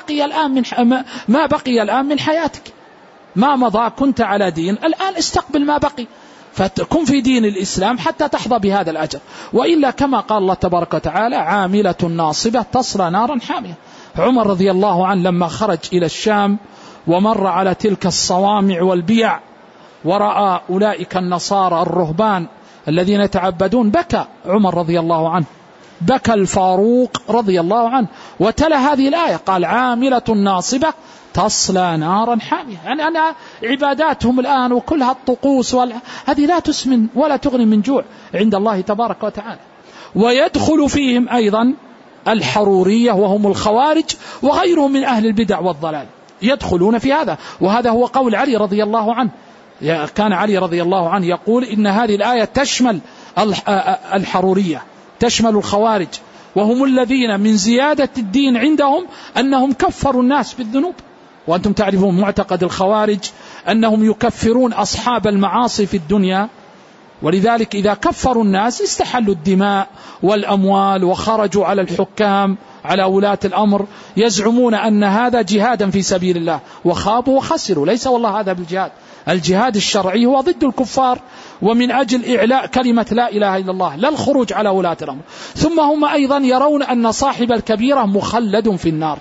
بقي الآن من حياتك. ما مضى كنت على دين، الآن استقبل ما بقي، فتكون في دين الإسلام حتى تحظى بهذا الأجر. وإلا كما قال الله تبارك وتعالى: عاملة ناصبة تصلى نارا حامية. عمر رضي الله عنه لما خرج إلى الشام ومر على تلك الصوامع والبيع ورأى أولئك النصارى الرهبان الذين يتعبدون، بكى عمر رضي الله عنه، بكى الفاروق رضي الله عنه وتلا هذه الآية، قال: عاملة ناصبة تصلى نارا حامية. يعني أنا عباداتهم الآن وكلها الطقوس هذه لا تسمن ولا تغني من جوع عند الله تبارك وتعالى. ويدخل فيهم أيضا الحرورية وهم الخوارج وغيرهم من أهل البدع والضلال، يدخلون في هذا. وهذا هو قول علي رضي الله عنه، كان علي رضي الله عنه يقول إن هذه الآية تشمل الحرورية، تشمل الخوارج، وهم الذين من زيادة الدين عندهم أنهم كفروا الناس بالذنوب. وأنتم تعرفون معتقد الخوارج أنهم يكفرون أصحاب المعاصي في الدنيا، ولذلك إذا كفروا الناس استحلوا الدماء والأموال وخرجوا على الحكام على ولاة الأمر، يزعمون أن هذا جهادا في سبيل الله، وخابوا وخسروا. ليس والله هذا بالجهاد، الجهاد الشرعي هو ضد الكفار ومن أجل إعلاء كلمة لا إله إلا الله، لا الخروج على ولاة الأمر. ثم هم أيضا يرون أن صاحب الكبيرة مخلد في النار،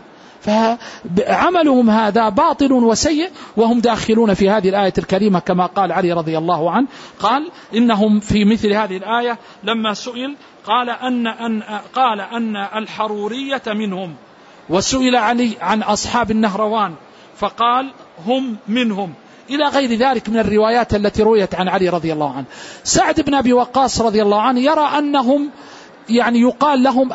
فعملهم هذا باطل وسيء، وهم داخلون في هذه الآية الكريمة كما قال علي رضي الله عنه، قال إنهم في مثل هذه الآية لما سئل قال أن الحرورية منهم، وسئل علي عن أصحاب النهروان فقال هم منهم، إلى غير ذلك من الروايات التي رويت عن علي رضي الله عنه. سعد بن أبي وقاص رضي الله عنه يرى أنهم يعني يقال لهم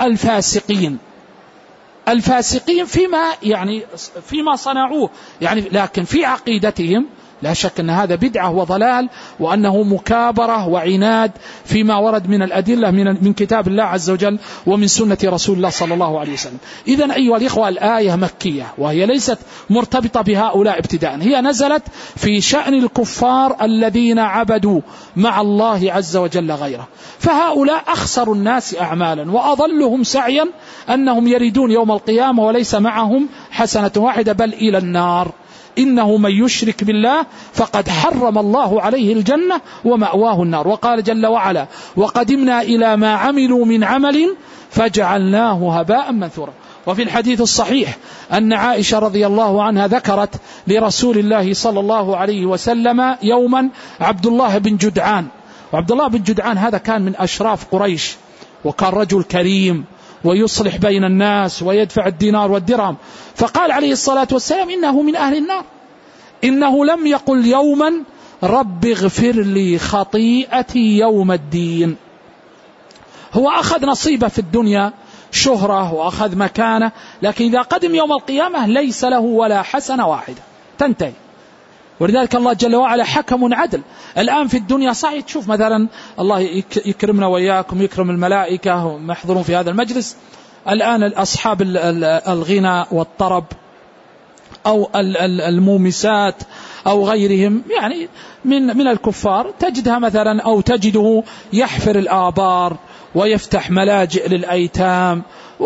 الفاسقين فيما صنعوه يعني، لكن في عقيدتهم لا شك أن هذا بدعة وضلال، وأنه مكابرة وعناد فيما ورد من الأدلة من كتاب الله عز وجل ومن سنة رسول الله صلى الله عليه وسلم. إذن أيها الإخوة الآية مكية، وهي ليست مرتبطة بهؤلاء ابتداء، هي نزلت في شأن الكفار الذين عبدوا مع الله عز وجل غيره. فهؤلاء أخسر الناس أعمالا وأضلهم سعيا أنهم يريدون يوم القيامة وليس معهم حسنة واحدة بل إلى النار. إنه من يشرك بالله فقد حرم الله عليه الجنة ومأواه النار. وقال جل وعلا: وقدمنا إلى ما عملوا من عمل فجعلناه هباء منثورا. وفي الحديث الصحيح أن عائشة رضي الله عنها ذكرت لرسول الله صلى الله عليه وسلم يوما عبد الله بن جدعان، وعبد الله بن جدعان هذا كان من أشراف قريش، وكان رجل كريم ويصلح بين الناس ويدفع الدينار والدرهم، فقال عليه الصلاة والسلام: إنه من أهل النار، إنه لم يقل يوما رب اغفر لي خطيئتي يوم الدين. هو أخذ نصيبه في الدنيا شهرة وأخذ مكانة، لكن إذا قدم يوم القيامة ليس له ولا حسنة واحدة، تنتهي. ولذلك الله جل وعلا حكم عدل. الآن في الدنيا صحيح تشوف مثلا الله يكرمنا وإياكم، يكرم الملائكة ومحضرون في هذا المجلس الآن أصحاب الغنى والطرب أو المومسات أو غيرهم يعني من الكفار، تجدها مثلا أو تجده يحفر الآبار ويفتح ملاجئ للأيتام،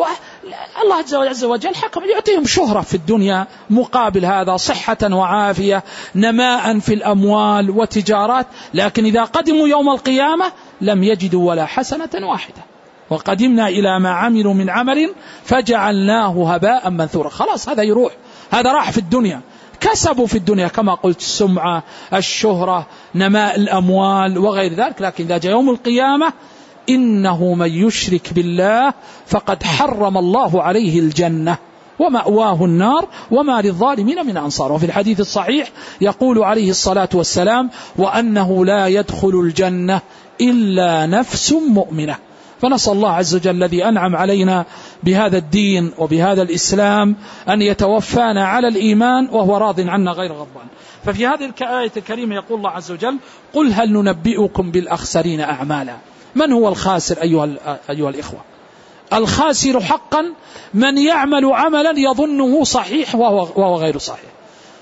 الله عز وجل حكم يعطيهم شهرة في الدنيا مقابل هذا، صحة وعافية، نماء في الأموال وتجارات، لكن إذا قدموا يوم القيامة لم يجدوا ولا حسنة واحدة، وقدمنا إلى ما عملوا من عمل فجعلناه هباء منثورا. خلاص هذا يروح، هذا راح في الدنيا، كسبوا في الدنيا كما قلت السمعة، الشهرة، نماء الأموال وغير ذلك، لكن إذا جاء يوم القيامة إنه من يشرك بالله فقد حرم الله عليه الجنة ومأواه النار وما للظالمين من أنصار. وفي الحديث الصحيح يقول عليه الصلاة والسلام: وأنه لا يدخل الجنة إلا نفس مؤمنة. فنسأل الله عز وجل الذي أنعم علينا بهذا الدين وبهذا الإسلام أن يتوفانا على الإيمان وهو راض عنا غير غضبان. ففي هذه الآية الكريمة يقول الله عز وجل: قل هل ننبئكم بالأخسرين أعمالا. من هو الخاسر أيها الإخوة؟ الخاسر حقا من يعمل عملا يظنه صحيح وهو غير صحيح.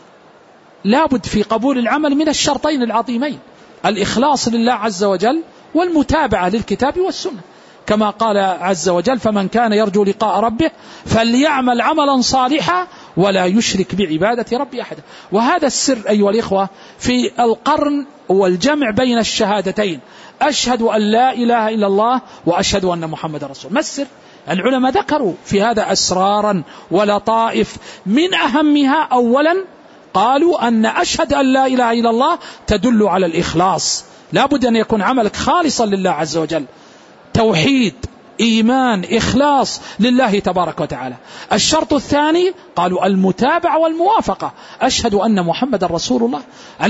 لابد في قبول العمل من الشرطين العظيمين: الإخلاص لله عز وجل والمتابعة للكتاب والسنة، كما قال عز وجل: فمن كان يرجو لقاء ربه فليعمل عملا صالحا ولا يشرك بعبادة ربه أحدا. وهذا السر أيها الإخوة في القرن والجمع بين الشهادتين: أشهد أن لا إله إلا الله وأشهد أن محمد رسول. ما السر؟ العلماء ذكروا في هذا أسرارا ولطائف، من أهمها أولا قالوا أن أشهد أن لا إله إلا الله تدل على الإخلاص، لابد أن يكون عملك خالصا لله عز وجل، توحيد، إيمان، إخلاص لله تبارك وتعالى. الشرط الثاني قالوا المتابعة والموافقة: أشهد أن محمد رسول الله.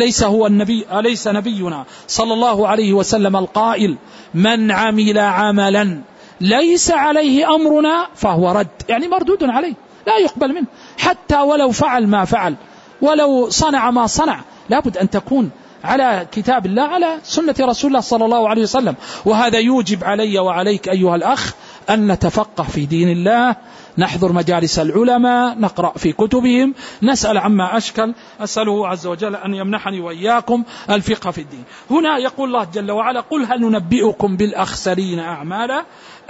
أليس نبينا صلى الله عليه وسلم القائل: من عمل عملا ليس عليه أمرنا فهو رد، يعني مردود عليه، لا يقبل منه، حتى ولو فعل ما فعل، ولو صنع ما صنع، لابد أن تكون على كتاب الله، على سنة رسول الله صلى الله عليه وسلم. وهذا يوجب علي وعليك أيها الأخ أن نتفقه في دين الله، نحضر مجالس العلماء، نقرأ في كتبهم، نسأل عما أشكل. أسأله عز وجل أن يمنحني وإياكم الفقه في الدين. هنا يقول الله جل وعلا: قل هل ننبئكم بالأخسرين أعمالا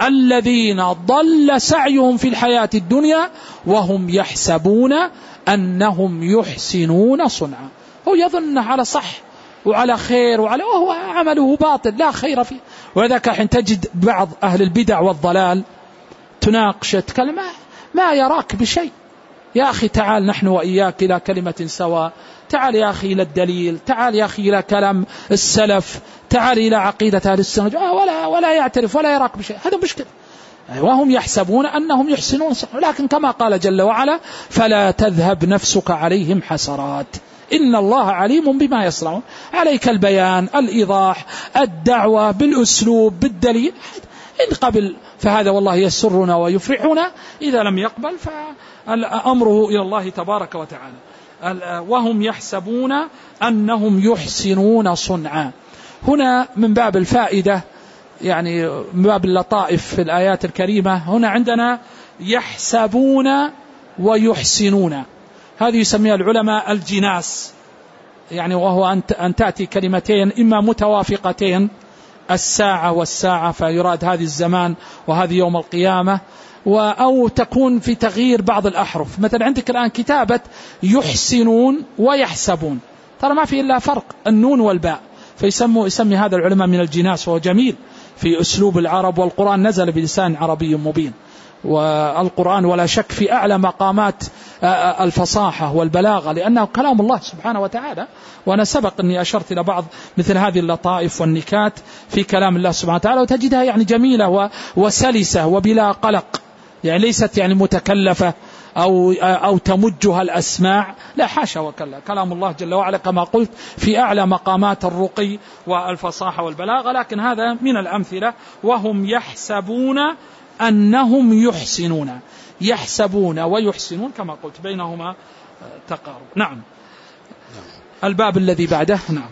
الذين ضل سعيهم في الحياة الدنيا وهم يحسبون أنهم يحسنون صنعا. هو يظن على صح وعلى خير وهو عمله باطل لا خير فيه. وذاك حين تجد بعض أهل البدع والضلال تناقش تكلم ما يراك بشيء. يا أخي تعال نحن وإياك إلى كلمة سواء، تعال يا أخي إلى الدليل، تعال يا أخي إلى كلام السلف، تعال إلى عقيدة أهل السنة، ولا يعترف ولا يراك بشيء. هذا مشكلة. وهم يحسبون أنهم يحسنون، لكن كما قال جل وعلا: فلا تذهب نفسك عليهم حسرات إن الله عليم بما يصنعون. عليك البيان، الإيضاح، الدعوة بالأسلوب بالدليل. إن قبل فهذا والله يسرنا ويفرحنا، إذا لم يقبل فأمره إلى الله تبارك وتعالى. وهم يحسبون أنهم يحسنون صنعا. هنا من باب الفائدة، يعني من باب اللطائف في الآيات الكريمة، هنا عندنا يحسبون ويحسنون، هذه يسميها العلماء الجناس، يعني وهو أن تأتي كلمتين إما متوافقتين، الساعة والساعة، فيراد هذه الزمان وهذه يوم القيامة، أو تكون في تغيير بعض الأحرف. مثلا عندك الآن كتابة يحسنون ويحسبون، ترى ما في إلا فرق النون والباء، يسمي هذا العلماء من الجناس، وهو جميل في أسلوب العرب، والقرآن نزل بلسان عربي مبين. والقرآن ولا شك في أعلى مقامات الفصاحة والبلاغة، لأنه كلام الله سبحانه وتعالى. وأنا سبق أني أشرت إلى بعض مثل هذه اللطائف والنكات في كلام الله سبحانه وتعالى، وتجدها يعني جميلة وسلسة وبلا قلق، يعني ليست يعني متكلفة أو تمجها الأسماع، لا حاشا وكلا. كلام الله جل وعلا كما قلت في أعلى مقامات الرقي والفصاحة والبلاغة، لكن هذا من الأمثلة. وهم يحسبون أنهم يحسنون، يحسبون ويحسنون كما قلت بينهما تقارب. نعم. الباب الذي بعده. نعم.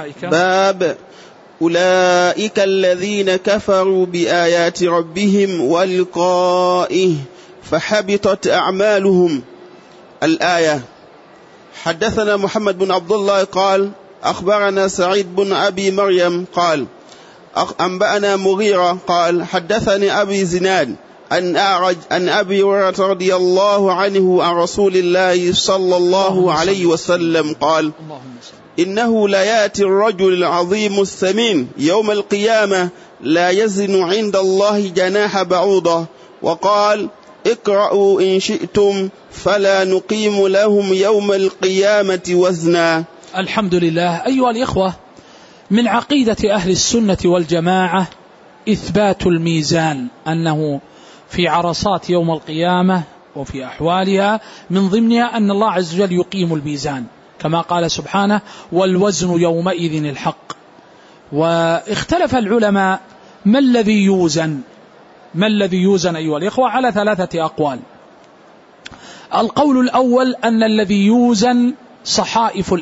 أولئك الذين كفروا بآيات ربهم ولقائه فحبطت أعمالهم. الآية. حدثنا محمد بن عبد الله قال أخبرنا سعيد بن أبي مريم قال أنبأنا مغيرة قال حدثني أبي زناد أن أعرج عن أبي هريرة رضي الله عنه عن رسول الله صلى الله عليه وسلم قال: إنه ليأتي الرجل العظيم الثمين يوم القيامة لا يزن عند الله جناح بعوضة، وقال: اقرأوا إن شئتم فلا نقيم لهم يوم القيامة وزنا. الحمد لله. أيها الإخوة، من عقيدة أهل السنة والجماعة إثبات الميزان، أنه في عرصات يوم القيامة وفي أحوالها من ضمنها أن الله عز وجل يقيم الميزان، كما قال سبحانه: والوزن يومئذ الحق. واختلف العلماء ما الذي يوزن أيها الإخوة على 3 أقوال. القول الأول أن الذي يوزن صحائف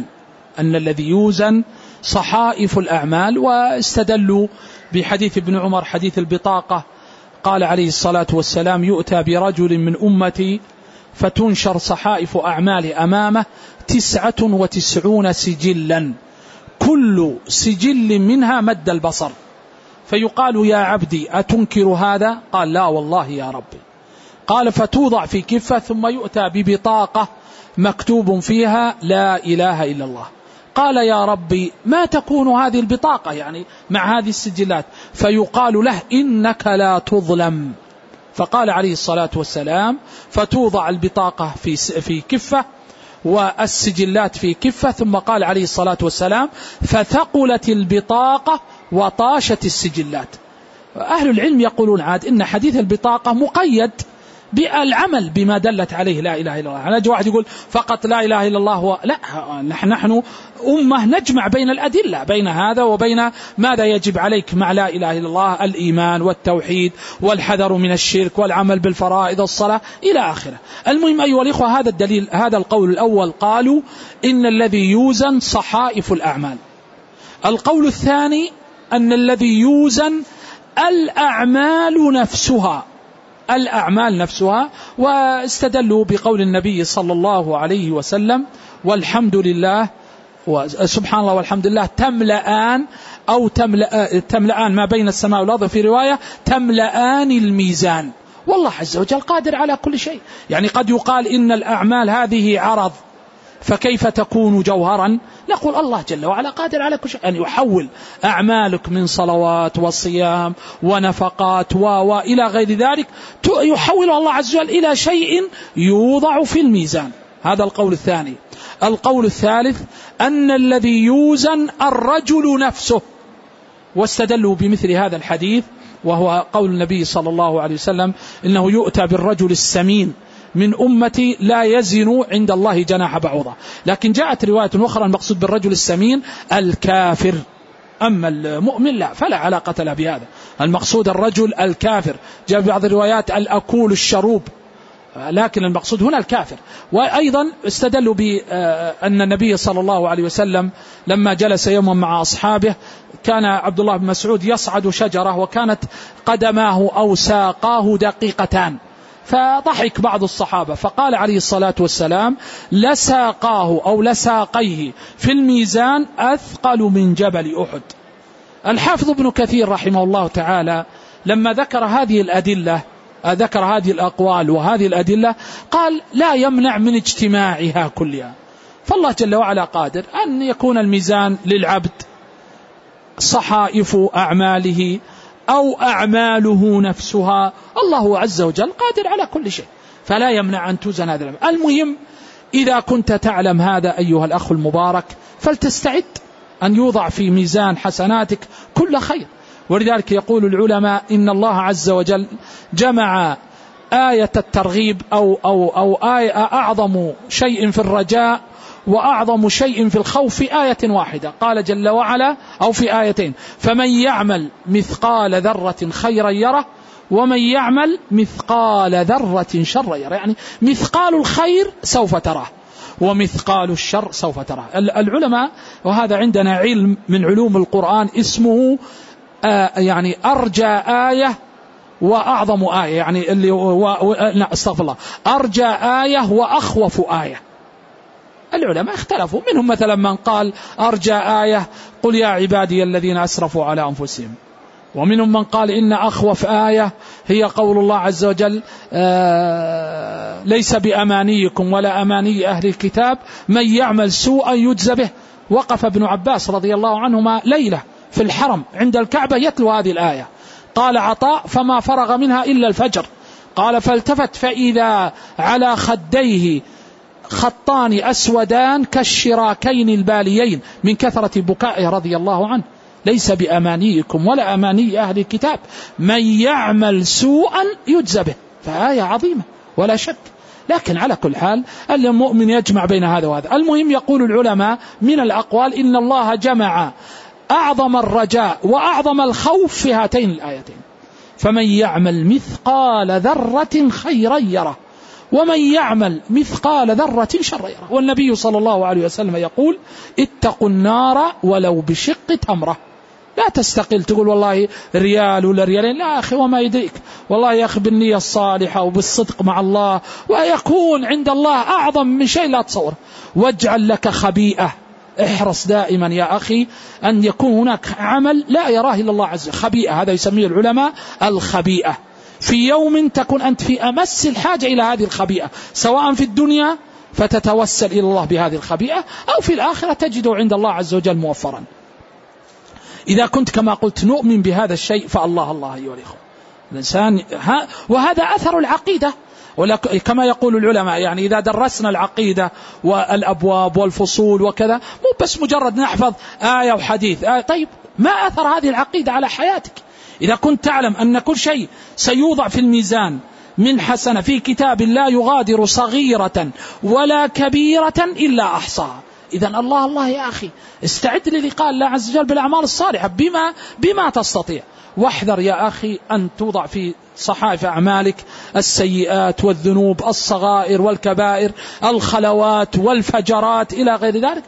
الأعمال، واستدلوا بحديث ابن عمر حديث البطاقة، قال عليه الصلاة والسلام: يؤتى برجل من أمتي فتنشر صحائف أعماله أمامه 99 سجلا، كل سجل منها مد البصر، فيقال: يا عبدي أتنكر هذا؟ قال: لا والله يا ربي. قال: فتوضع في كفة، ثم يؤتى ببطاقة مكتوب فيها لا إله إلا الله. قال: يا ربي ما تكون هذه البطاقة يعني مع هذه السجلات؟ فيقال له: إنك لا تظلم. فقال عليه الصلاة والسلام: فتوضع البطاقة في كفة والسجلات في كفة، ثم قال عليه الصلاة والسلام: فثقلت البطاقة وطاشت السجلات. أهل العلم يقولون عاد إن حديث البطاقة مقيد بالعمل بما دلت عليه لا إله إلا الله. أنا واحد يقول فقط لا إله إلا الله، لا، نحن أمة نجمع بين الأدلة، بين هذا وبين ماذا يجب عليك مع لا إله إلا الله: الإيمان والتوحيد والحذر من الشرك والعمل بالفرائض، الصلاة إلى آخره. المهم أيها الإخوة، هذا الدليل، هذا القول الأول، قالوا إن الذي يوزن صحائف الأعمال. القول الثاني أن الذي يوزن الأعمال نفسها، واستدلوا بقول النبي صلى الله عليه وسلم: والحمد لله سبحان الله والحمد لله تملأان ما بين السماء والأرض، في رواية تملأان الميزان. والله عز وجل قادر على كل شيء. يعني قد يقال إن الأعمال هذه عرض، فكيف تكون جوهرا؟ نقول الله جل وعلا قادر على كل شيء، أن يحول أعمالك من صلوات وصيام ونفقات وإلى غير ذلك، يحول الله عز وجل إلى شيء يوضع في الميزان. هذا القول الثاني. القول الثالث أن الذي يوزن الرجل نفسه، واستدلوا بمثل هذا الحديث، وهو قول النبي صلى الله عليه وسلم: إنه يؤتى بالرجل السمين من أمتي لا يزن عند الله جناح بعوضة. لكن جاءت رواية أخرى المقصود بالرجل السمين الكافر، أما المؤمن لا، فلا علاقة له بهذا. المقصود الرجل الكافر. جاء بعض الروايات الأكول الشروب، لكن المقصود هنا الكافر. وأيضا استدلوا بأن النبي صلى الله عليه وسلم لما جلس يوما مع أصحابه، كان عبد الله بن مسعود يصعد شجرة، وكانت قدماه أو ساقاه دقيقتان، فضحك بعض الصحابة، فقال عليه الصلاة والسلام: لساقاه أو لساقيه في الميزان أثقل من جبل أحد. الحافظ ابن كثير رحمه الله تعالى لما ذكر هذه الأدلة، ذكر هذه الأقوال وهذه الأدلة، قال: لا يمنع من اجتماعها كلها. فالله جل وعلا قادر أن يكون الميزان للعبد صحائف أعماله أو أعماله نفسها، الله عز وجل قادر على كل شيء، فلا يمنع أن توزن هذا الأمر. المهم إذا كنت تعلم هذا أيها الأخ المبارك، فلتستعد أن يوضع في ميزان حسناتك كل خير. ولذلك يقول العلماء إن الله عز وجل جمع آية الترغيب أو آية أعظم شيء في الرجاء وأعظم شيء في الخوف في آية واحدة. قال جل وعلا، أو في آيتين: فمن يعمل مثقال ذرة خيرا يره ومن يعمل مثقال ذرة شرا يره. يعني مثقال الخير سوف تراه ومثقال الشر سوف تراه. العلماء، وهذا عندنا علم من علوم القرآن اسمه يعني أرجى آية وأعظم آية، يعني استغفر الله، أرجى آية وأخوف آية. العلماء اختلفوا، منهم مثلا من قال أرجى آية: قل يا عبادي الذين أسرفوا على أنفسهم ومنهم من قال إن أخوف آية هي قول الله عز وجل ليس بأمانيكم ولا أماني أهل الكتاب من يعمل سوءا يجزى به. وقف ابن عباس رضي الله عنهما ليلة في الحرم عند الكعبة يتلو هذه الآية. قال عطاء فما فرغ منها إلا الفجر. قال فالتفت فإذا على خديه خطان أسودان كالشراكين الباليين من كثرة بكائه رضي الله عنه. ليس بأمانيكم ولا أماني أهل الكتاب من يعمل سوءا يجزى به. فآية عظيمة ولا شك. لكن على كل حال المؤمن يجمع بين هذا وهذا. المهم يقول العلماء من الأقوال إن الله جمع أعظم الرجاء وأعظم الخوف في هاتين الآيتين. فمن يعمل مثقال ذرة خيرا يره ومن يعمل مثقال ذرة شرا يره. والنبي صلى الله عليه وسلم يقول اتقوا النار ولو بشق تمرة. لا تستقل تقول والله ريال ولا ريالين، لا أخي وما يدريك، والله يا أخي بالنية الصالحة وبالصدق مع الله ويكون عند الله أعظم من شيء لا تصور. واجعل لك خبيئة، احرص دائما يا أخي أن يكون هناك عمل لا يراه إلا الله عز وجل. خبيئة هذا يسميه العلماء الخبيئة. في يوم تكون أنت في أمس الحاجة إلى هذه الخبيئة، سواء في الدنيا فتتوسل إلى الله بهذه الخبيئة، أو في الآخرة تجده عند الله عز وجل موفرا. إذا كنت كما قلت نؤمن بهذا الشيء فالله الله أيها الإخوة. الإنسان وهذا أثر العقيدة، كما يقول العلماء يعني إذا درسنا العقيدة والأبواب والفصول وكذا مو بس مجرد نحفظ آية وحديث طيب ما أثر هذه العقيدة على حياتك؟ إذا كنت تعلم أن كل شيء سيوضع في الميزان من حسنة في كتاب لا يغادر صغيرة ولا كبيرة إلا أحصاها، إذن الله يا أخي استعد للقاء الله عز وجل بالأعمال الصالحة بما تستطيع. واحذر يا أخي أن توضع في صحائف أعمالك السيئات والذنوب الصغائر والكبائر الخلوات والفجرات إلى غير ذلك،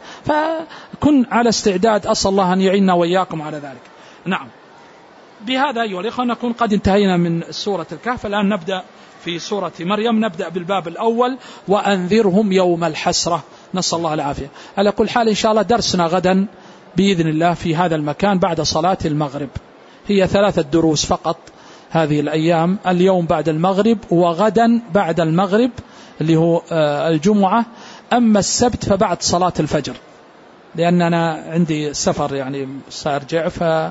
فكن على استعداد. أسأل الله أن يعيننا وإياكم على ذلك. نعم، بهذا أيها الإخوة نكون قد انتهينا من سورة الكهف. الآن نبدأ في سورة مريم، نبدأ بالباب الأول وأنذرهم يوم الحسرة. نسأل الله العافية. على كل حال إن شاء الله درسنا غدا بإذن الله في هذا المكان بعد صلاة المغرب. هي 3 دروس فقط هذه الأيام، اليوم بعد المغرب وغدا بعد المغرب اللي هو الجمعة. أما السبت فبعد صلاة الفجر، لأن أنا عندي سفر يعني سأرجع،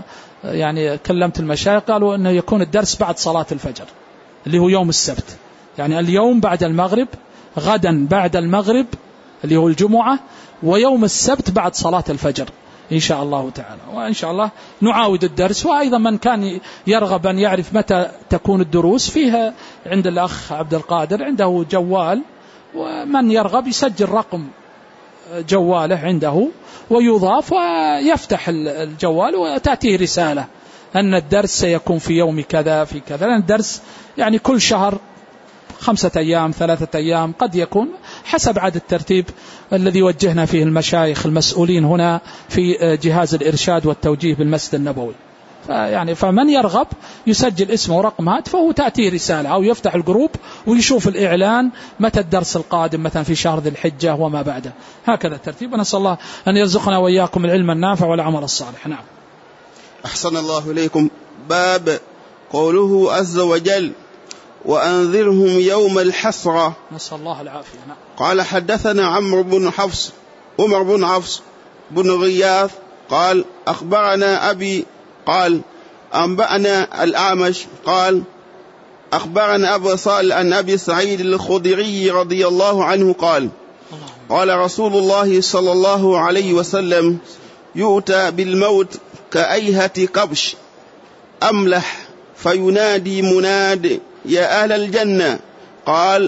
يعني كلمت المشايخ قالوا أنه يكون الدرس بعد صلاة الفجر اللي هو يوم السبت. يعني اليوم بعد المغرب، غدا بعد المغرب اللي هو الجمعة، ويوم السبت بعد صلاة الفجر إن شاء الله تعالى. وإن شاء الله نعاود الدرس. وأيضا من كان يرغب أن يعرف متى تكون الدروس فيها عند الأخ عبد القادر عنده جوال، ومن يرغب يسجل رقم جواله عنده ويضاف ويفتح الجوال وتأتيه رسالة أن الدرس سيكون في يوم كذا في كذا. لأن الدرس يعني كل شهر 5 أيام 3 أيام، قد يكون حسب عدد الترتيب الذي وجهنا فيه المشايخ المسؤولين هنا في جهاز الإرشاد والتوجيه بالمسجد النبوي. فمن يرغب يسجل اسمه ورقم هاتفه وتأتيه رسالة، أو يفتح الجروب ويشوف الإعلان متى الدرس القادم مثلا في شهر ذي الحجة وما بعده. هكذا الترتيب. ونسأل الله أن يرزقنا وإياكم العلم النافع والعمل الصالح. نعم. أحسن الله إليكم. باب قوله عز وجل وأنذرهم يوم الحسرة. نسأل الله العافية. نعم. قال حدثنا عمر بن حفص بن غياث قال أخبرنا أبي قال أنبأنا الأعمش قال أخبرنا أبو صالح عن أبي سعيد الخدري رضي الله عنه قال قال رسول الله صلى الله عليه وسلم يؤتى بالموت كأيهة كبش أملح فينادي مناد يا أهل الجنة قال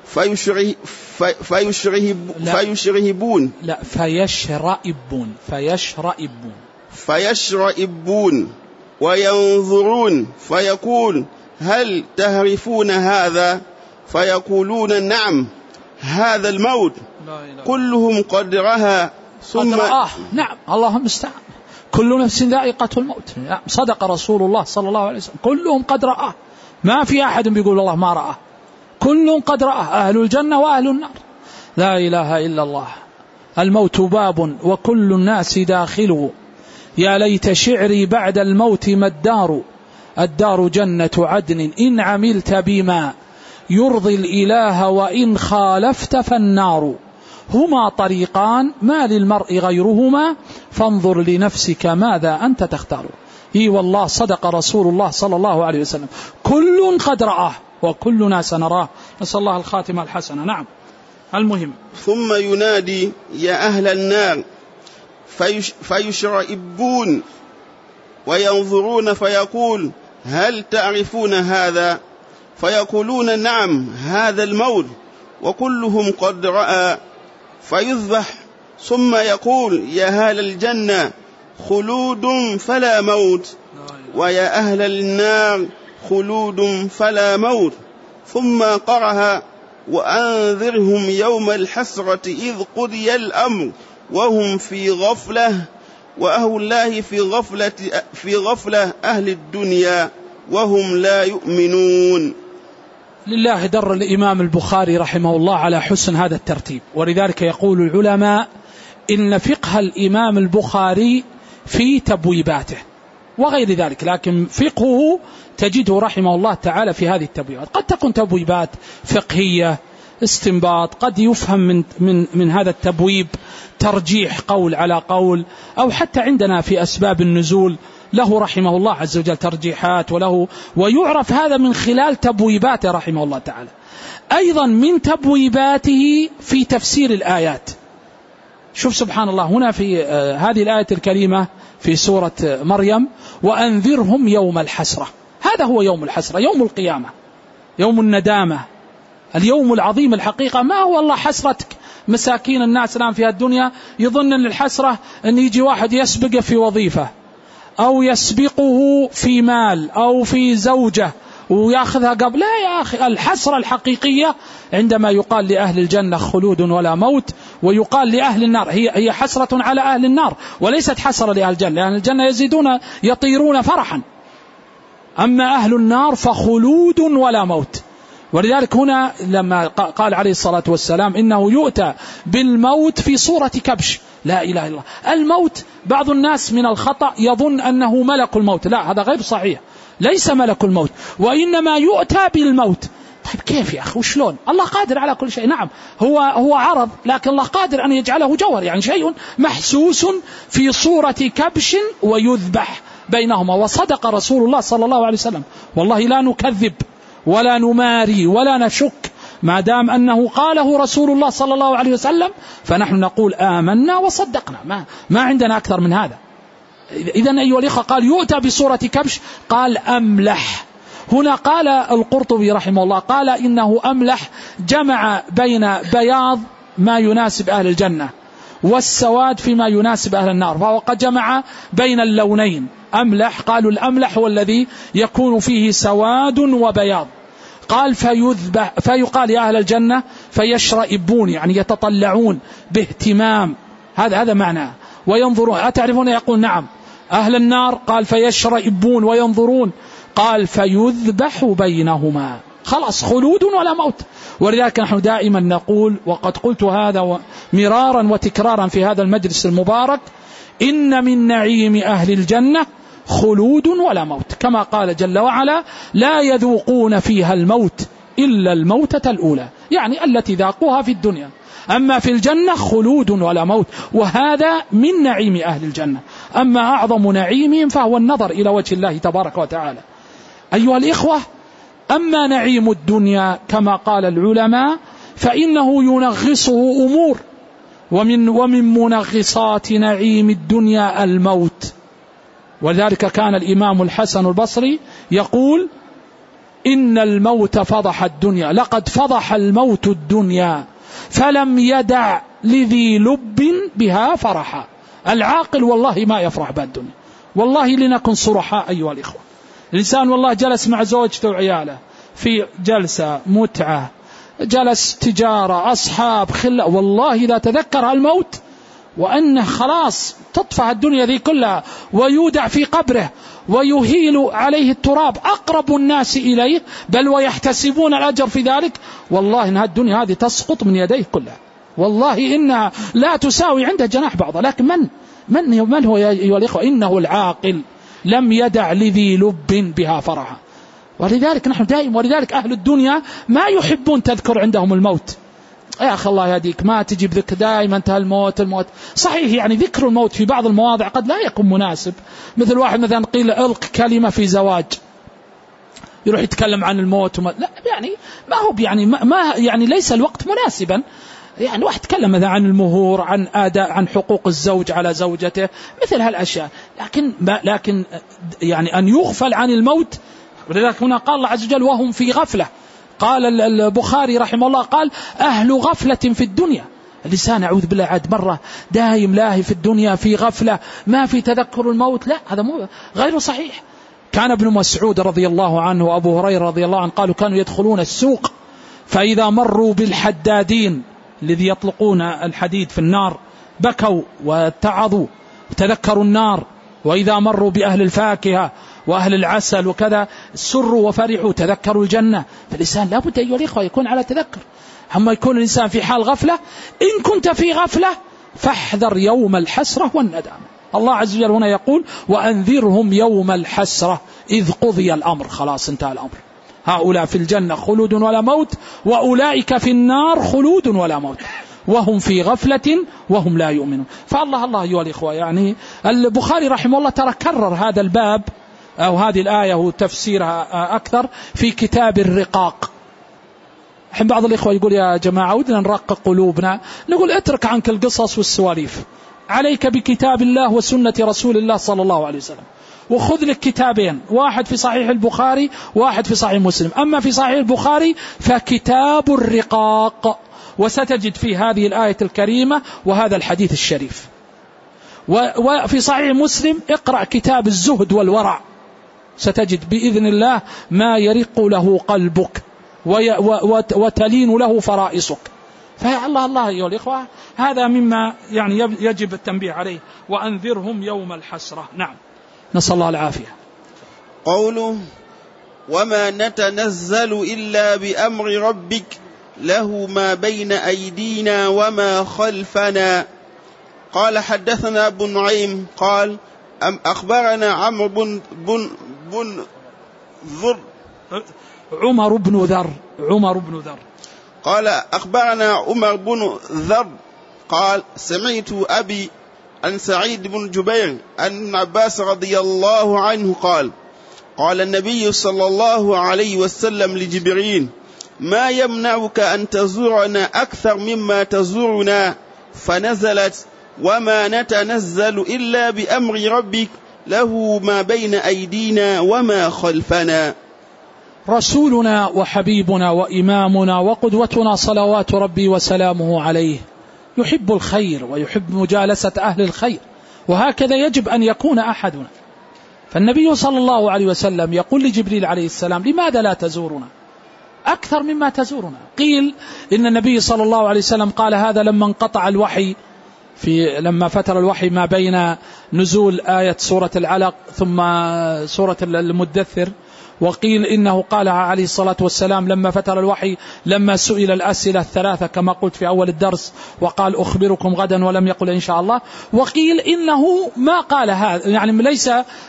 فيشرئبون وينظرون فيقول هل تهرفون هذا فيقولون نعم هذا الموت كلهم قد رأى ثم نعم اللهم استعان. كل نفس ذائقة الموت. صدق رسول الله صلى الله عليه وسلم. كلهم قد رأى، ما في أحد بيقول الله ما رأى، كلهم قد رأى، أهل الجنة وأهل النار. لا إله إلا الله. الموت باب وكل الناس داخله، يا ليت شعري بعد الموت ما الدار، الدار جنة عدن إن عملت بما يرضي الإله وإن خالفت فالنار. هما طريقان ما للمرء غيرهما فانظر لنفسك ماذا أنت تختار. إي والله صدق رسول الله صلى الله عليه وسلم، كل قد رآه وكلنا سنراه، نسأل الله الخاتمة الحسنة. نعم. المهم ثم ينادي يا أهل النار فيشرئبون وينظرون فيقول هل تعرفون هذا؟ فيقولون نعم هذا الموت، وكلهم قد رأى. فيذبح ثم يقول يا أهل الجنة خلود فلا موت، ويا أهل النار خلود فلا موت. ثم قرأ وأنذرهم يوم الحسرة إذ قضي الأمر وهم في غفلة وأهل الله في غفلة أهل الدنيا وهم لا يؤمنون. لله در الإمام البخاري رحمه الله على حسن هذا الترتيب، ولذلك يقول العلماء إن فقه الإمام البخاري في تبويباته وغير ذلك، لكن فقهه تجده رحمه الله تعالى في هذه التبويبات. قد تكون تبويبات فقهية استنباط، قد يفهم من هذا التبويب ترجيح قول على قول، أو حتى عندنا في أسباب النزول له رحمه الله عز وجل ترجيحات ويعرف هذا من خلال تبويباته رحمه الله تعالى. أيضا من تبويباته في تفسير الآيات. شوف سبحان الله هنا في هذه الآية الكريمة في سورة مريم وأنذرهم يوم الحسرة، هذا هو يوم الحسرة، يوم القيامة، يوم الندامة، اليوم العظيم الحقيقة. ما هو الله حسرتك مساكين الناس الآن في الدنيا يظن أن الحسرة أن يجي واحد يسبقه في وظيفة أو يسبقه في مال أو في زوجة ويأخذها قبل. لا يا أخي، الحسرة الحقيقية عندما يقال لأهل الجنة خلود ولا موت، ويقال لأهل النار هي حسرة على أهل النار وليست حسرة لأهل الجنة. أهل الجنة يزيدون يطيرون فرحا، أما أهل النار فخلود ولا موت. ولذلك هنا لما قال عليه الصلاة والسلام إنه يؤتى بالموت في صورة كبش، لا إله إلا الله. الموت بعض الناس من الخطأ يظن أنه ملك الموت، لا، هذا غير صحيح، ليس ملك الموت، وإنما يؤتى بالموت. طيب كيف يا أخي وشلون؟ الله قادر على كل شيء. نعم هو عرض، لكن الله قادر أن يجعله جوهر، يعني شيء محسوس في صورة كبش ويذبح بينهما. وصدق رسول الله صلى الله عليه وسلم، والله لا نكذب ولا نماري ولا نشك، ما دام أنه قاله رسول الله صلى الله عليه وسلم فنحن نقول آمنا وصدقنا، ما عندنا أكثر من هذا. إذن أيها الإخوة قال يؤتى بصورة كبش، قال أملح. هنا قال القرطبي رحمه الله قال إنه أملح جمع بين بياض ما يناسب أهل الجنة والسواد فيما يناسب أهل النار، فهو قد جمع بين اللونين. أملح، قالوا الأملح هو الذي يكون فيه سواد وبياض. قال فيذبح، فيقال يا أهل الجنة فيشرئبون، يعني يتطلعون باهتمام، هذا معناه، وينظرون. أتعرفون؟ يقول نعم. أهل النار قال فيشرئبون وينظرون، قال فيذبح بينهما. خلاص خلود ولا موت. ولذلك نحن دائما نقول، وقد قلت هذا مرارا وتكرارا في هذا المجلس المبارك، إن من نعيم أهل الجنة خلود ولا موت، كما قال جل وعلا لا يذوقون فيها الموت إلا الموتة الأولى، يعني التي ذاقوها في الدنيا. أما في الجنة خلود ولا موت، وهذا من نعيم أهل الجنة. أما أعظم نعيمهم فهو النظر إلى وجه الله تبارك وتعالى. أيها الإخوة، أما نعيم الدنيا كما قال العلماء فإنه ينغصه أمور، ومن منغصات نعيم الدنيا الموت. ولذلك كان الإمام الحسن البصري يقول إن الموت فضح الدنيا، لقد فضح الموت الدنيا فلم يدع لذي لب بها فرحا. العاقل والله ما يفرح بالدنيا، والله لنكن صرحاء أيها الإخوة. الإنسان والله جلس مع زوجته وعياله في جلسة متعة، جلس تجارة، أصحاب، خلة، والله إذا تذكر الموت وأنه خلاص تطفى الدنيا ذي كلها ويودع في قبره ويهيل عليه التراب أقرب الناس إليه، بل ويحتسبون الأجر في ذلك، والله إن الدنيا هذه تسقط من يديه كلها، والله إنها لا تساوي عنده جناح بعضها. لكن من هو يا أيها الإخوة؟ إنه العاقل لم يدع لذي لب بها فرحا. ولذلك نحن دائما، ولذلك أهل الدنيا ما يحبون تذكر عندهم الموت. يا أخي الله يهديك، ما تجي بذكر دائما انتهى الموت. صحيح يعني ذكر الموت في بعض المواضع قد لا يكون مناسب، مثل واحد مثلا قيل ألق كلمة في زواج يروح يتكلم عن الموت لا يعني ما هو يعني ما يعني ليس الوقت مناسبا. يعني واحد تكلم مثلا عن المهور، عن أداء، عن حقوق الزوج على زوجته، مثل هالأشياء. لكن يعني أن يغفل عن الموت. ولذلك هنا قال الله عز وجل وهم في غفلة. قال البخاري رحمه الله قال أهل غفلة في الدنيا. اللسان أعوذ بالله عاد مرة دايم لاهي في الدنيا، في غفلة، ما في تذكر الموت. لا، هذا غير صحيح. كان ابن مسعود رضي الله عنه وأبو هريرة رضي الله عنه قالوا كانوا يدخلون السوق فإذا مروا بالحدادين الذي يطلقون الحديد في النار بكوا واتعظوا وتذكروا النار، وإذا مروا بأهل الفاكهة وأهل العسل وكذا سروا وفرحوا تذكروا الجنة. فالإنسان لا بد أيها الإخوة يكون على تذكر. أما يكون الإنسان في حال غفلة، إن كنت في غفلة فاحذر يوم الحسرة والندامة. الله عز وجل هنا يقول وأنذرهم يوم الحسرة إذ قضي الأمر، خلاص انتهى الأمر. هؤلاء في الجنة خلود ولا موت، وأولئك في النار خلود ولا موت وهم في غفلة وهم لا يؤمنون. فالله أيها الإخوة، يعني البخاري رحمه الله ترى كرر هذا الباب أو هذه الآية وتفسيرها أكثر في كتاب الرقاق. الحين بعض الإخوة يقول يا جماعة ودنا نرقق قلوبنا، نقول اترك عنك القصص والسواليف، عليك بكتاب الله وسنة رسول الله صلى الله عليه وسلم، وخذ لك كتابين، واحد في صحيح البخاري واحد في صحيح مسلم. أما في صحيح البخاري فكتاب الرقاق، وستجد في هذه الآية الكريمة وهذا الحديث الشريف. وفي صحيح مسلم اقرأ كتاب الزهد والورع، ستجد بإذن الله ما يرق له قلبك وتلين له فرائصك. فيا الله أيها الإخوة، هذا مما يعني يجب التنبيه عليه، وأنذرهم يوم الحسرة. نعم، نسأل الله العافية. قوله وما نتنزل إلا بأمر ربك له ما بين أيدينا وما خلفنا. قال حدثنا ابن نعيم قال أخبرنا عمرو بن ذر عمر بن ذر قال أخبرنا عمر بن ذر قال سمعت أبي عن سعيد بن جبير أن عباس رضي الله عنه قال النبي صلى الله عليه وسلم لجبريل ما يمنعك أن تزورنا أكثر مما تزورنا؟ فنزلت وما نتنزل إلا بأمر ربك له ما بين أيدينا وما خلفنا. رسولنا وحبيبنا وإمامنا وقدوتنا صلوات ربي وسلامه عليه يحب الخير ويحب مجالسة أهل الخير، وهكذا يجب أن يكون أحدنا. فالنبي صلى الله عليه وسلم يقول لجبريل عليه السلام لماذا لا تزورنا أكثر مما تزورنا؟ قيل إن النبي صلى الله عليه وسلم قال هذا لما انقطع الوحي، لما فتر الوحي ما بين نزول آية سورة العلق ثم سورة المدثر. وقيل إنه قالها عليه الصلاة والسلام لما فتر الوحي لما سئل الأسئلة الثلاثة كما قلت في أول الدرس، وقال أخبركم غدا ولم يقل إن شاء الله. وقيل إنه ما قال هذا يعني ليس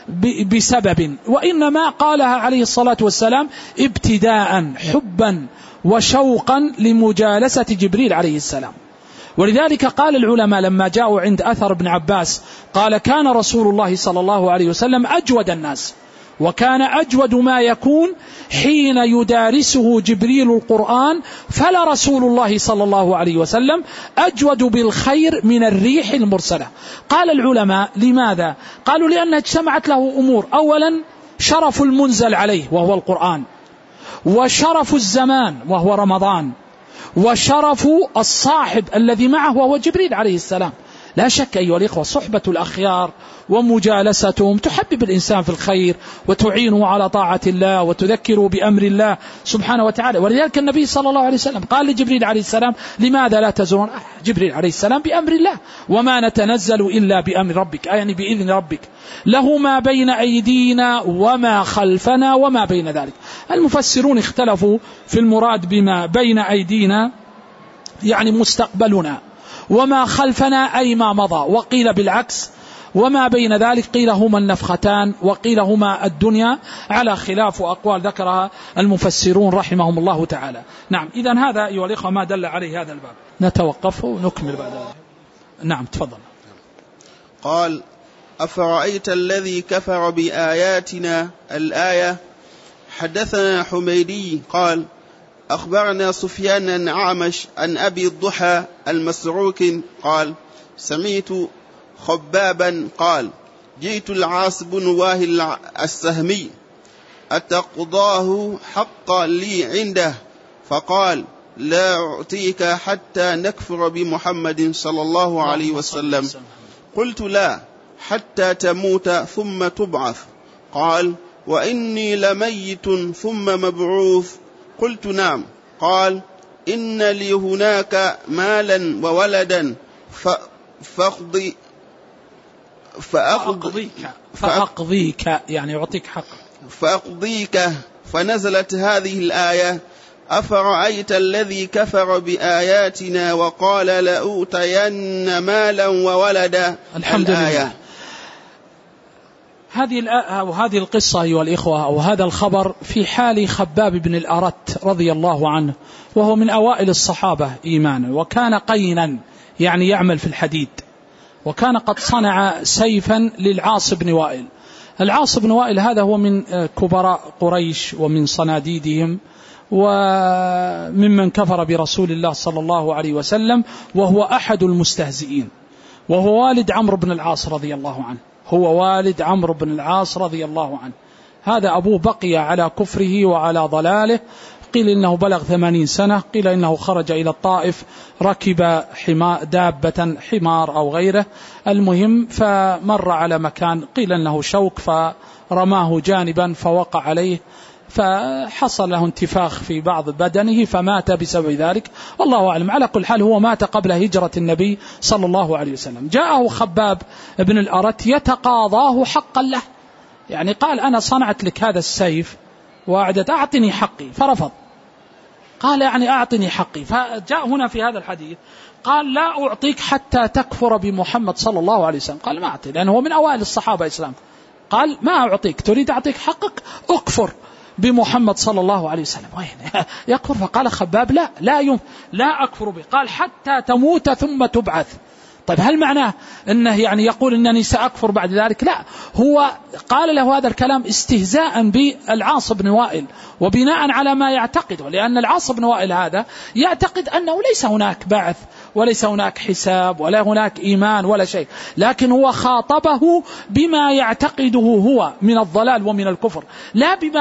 بسبب، وإنما قالها عليه الصلاة والسلام ابتداء حبا وشوقا لمجالسة جبريل عليه السلام. ولذلك قال العلماء لما جاءوا عند أثر ابن عباس قال كان رسول الله صلى الله عليه وسلم أجود الناس، وكان أجود ما يكون حين يدارسه جبريل القرآن، فلا رسول الله صلى الله عليه وسلم أجود بالخير من الريح المرسلة. قال العلماء لماذا؟ قالوا لأنها اجتمعت له أمور، أولا شرف المنزل عليه وهو القرآن، وشرف الزمان وهو رمضان، وشرف الصاحب الذي معه وهو جبريل عليه السلام. لا شك أيها الإخوة صحبة الأخيار ومجالستهم تحبب الإنسان في الخير وتعينه على طاعة الله وتذكره بأمر الله سبحانه وتعالى. ولذلك النبي صلى الله عليه وسلم قال لجبريل عليه السلام لماذا لا تزورون؟ جبريل عليه السلام بأمر الله، وما نتنزل إلا بأمر ربك، يعني بإذن ربك، له ما بين أيدينا وما خلفنا وما بين ذلك. المفسرون اختلفوا في المراد بما بين أيدينا يعني مستقبلنا، وما خلفنا أي ما مضى، وقيل بالعكس وما بين ذلك قيل هما النفختان وقيل هما الدنيا، على خلاف أقوال ذكرها المفسرون رحمهم الله تعالى. نعم، إذن هذا أيها الإخوة ما دل عليه هذا الباب. نتوقف ونكمل بعد ذلك. نعم تفضل. قال: أفرأيت الذي كفر بآياتنا الآية. حدثنا حميدي قال: أخبرنا سفيان الأعمش عن أبي الضحى المسروق قال: سمعت خبابا قال: جئت العاص بن واهل السهمي أتقضاه حقا لي عنده، فقال: لا أعطيك حتى نكفر بمحمد صلى الله عليه وسلم. قلت: لا، حتى تموت ثم تبعث. قال: وإني لميت ثم مبعوث. قلت: نعم. قال: إن لي هناك مالا وولدا فأقضيك يعني أعطيك حق. فأقضيك. فنزلت هذه الآية: أفرأيت الذي كفر بآياتنا وقال لأوتين مالا وولدا. الحمد لله. هذه القصة أيها الإخوة أو هذا الخبر في حال خباب بن الأرت رضي الله عنه، وهو من أوائل الصحابة إيمانا، وكان قينا يعني يعمل في الحديد، وكان قد صنع سيفا للعاص بن وائل. العاص بن وائل هذا هو من كبراء قريش ومن صناديدهم وممن كفر برسول الله صلى الله عليه وسلم، وهو أحد المستهزئين، وهو والد عمرو بن العاص رضي الله عنه. هو والد عمرو بن العاص رضي الله عنه. هذا أبوه بقي على كفره وعلى ضلاله. قيل إنه بلغ 80 سنة، قيل إنه خرج إلى الطائف ركب دابة حمار أو غيره، المهم فمر على مكان قيل إنه شوك فرماه جانبا فوقع عليه، فحصل له انتفاخ في بعض بدنه فمات بسبب ذلك، والله أعلم. على كل حال هو مات قبل هجرة النبي صلى الله عليه وسلم. جاءه خباب بن الأرت يتقاضاه حقا له، يعني قال: أنا صنعت لك هذا السيف وأعدت، أعطني حقي، فرفض. قال: يعني أعطني حقي. فجاء هنا في هذا الحديث قال: لا أعطيك حتى تكفر بمحمد صلى الله عليه وسلم. قال: ما أعطي، لأنه هو من أوائل الصحابة إسلام. قال: ما أعطيك، تريد أعطيك حقك، أكفر بمحمد صلى الله عليه وسلم. وين يكفر؟ فقال خباب: لا أكفر به. قال: حتى تموت ثم تبعث. طيب هل معناه أنه يعني يقول أنني سأكفر بعد ذلك؟ لا، هو قال له هذا الكلام استهزاء بالعاص بن وائل وبناء على ما يعتقده، لأن العاص بن وائل هذا يعتقد أنه ليس هناك بعث وليس هناك حساب ولا هناك إيمان ولا شيء، لكن هو خاطبه بما يعتقده هو من الضلال ومن الكفر، لا بما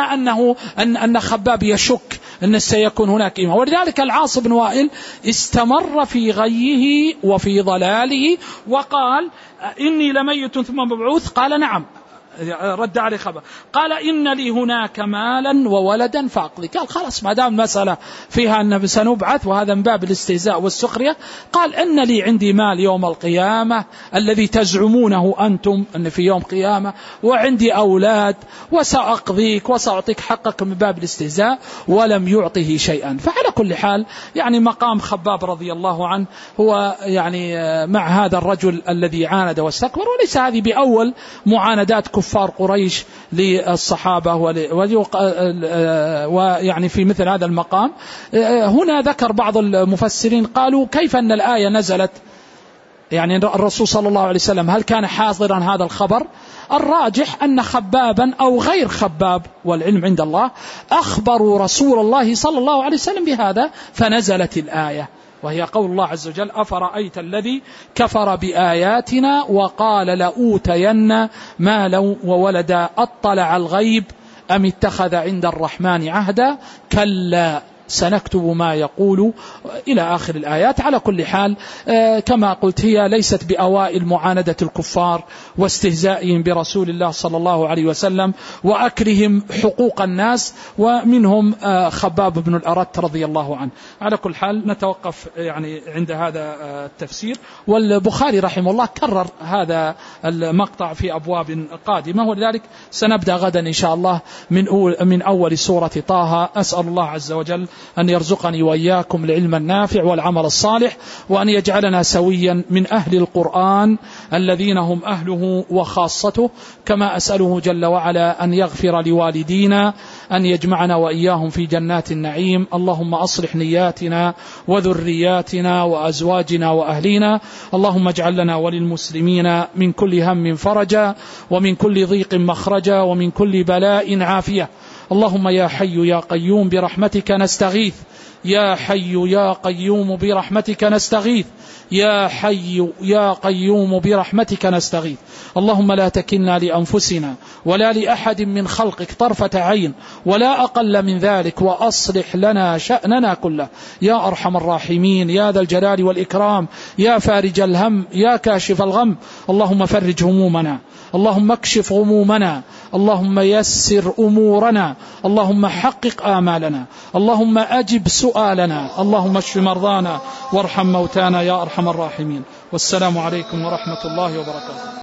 أن خباب يشك أن سيكون هناك إيمان. ولذلك العاص بن وائل استمر في غيه وفي ضلاله وقال: إني لميت ثم مبعوث. قال: نعم. رد عليه خبر، قال: إن لي هناك مالا وولدا فأقضي. قال: خلاص، ما دام المسألة فيها أن سنبعث وهذا من باب الاستهزاء والسخرية، قال: إن لي عندي مال يوم القيامة الذي تزعمونه أنتم أن في يوم قيامة، وعندي أولاد، وسأقضيك وسأعطيك حقك، من باب الاستهزاء، ولم يعطه شيئا. فعلى كل حال يعني مقام خباب رضي الله عنه هو يعني مع هذا الرجل الذي عاند واستكبر، وليس هذه بأول معاندات كفار قريش للصحابة ويعني في مثل هذا المقام. هنا ذكر بعض المفسرين قالوا: كيف أن الآية نزلت؟ يعني الرسول صلى الله عليه وسلم هل كان حاضرا هذا الخبر؟ الراجح أن خبابا أو غير خباب، والعلم عند الله، أخبروا رسول الله صلى الله عليه وسلم بهذا فنزلت الآية، وهي قول الله عز وجل: أفرأيت الذي كفر بآياتنا وقال لأوتين مالا وولدا أطلع الغيب أم اتخذ عند الرحمن عهدا كلا سنكتب ما يقول إلى آخر الآيات. على كل حال كما قلت هي ليست بأوائل معاندة الكفار واستهزائهم برسول الله صلى الله عليه وسلم وأكلهم حقوق الناس، ومنهم خباب بن الأرت رضي الله عنه. على كل حال نتوقف يعني عند هذا التفسير، والبخاري رحمه الله كرر هذا المقطع في أبواب قادمة، ولذلك سنبدأ غدا إن شاء الله من أول سورة طه. أسأل الله عز وجل أن يرزقني وإياكم العلم النافع والعمل الصالح، وأن يجعلنا سويا من أهل القرآن الذين هم أهله وخاصته، كما أسأله جل وعلا أن يغفر لوالدينا، أن يجمعنا وإياهم في جنات النعيم. اللهم أصلح نياتنا وذرياتنا وأزواجنا وأهلينا. اللهم اجعل لنا وللمسلمين من كل هم فرجا، ومن كل ضيق مخرجا، ومن كل بلاء عافية. اللهم يا حي يا قيوم برحمتك نستغيث، يا حي يا قيوم برحمتك نستغيث، يا حي يا قيوم برحمتك نستغيث. اللهم لا تكلنا لأنفسنا ولا لأحد من خلقك طرفة عين ولا أقل من ذلك، وأصلح لنا شأننا كله يا أرحم الراحمين، يا ذا الجلال والإكرام، يا فارج الهم، يا كاشف الغم. اللهم فرج همومنا، اللهم اكشف غمومنا، اللهم يسر أمورنا، اللهم حقق آمالنا، اللهم أجب سؤالنا، اللهم اشف مرضانا وارحم موتانا يا أرحم الراحمين. والسلام عليكم ورحمة الله وبركاته.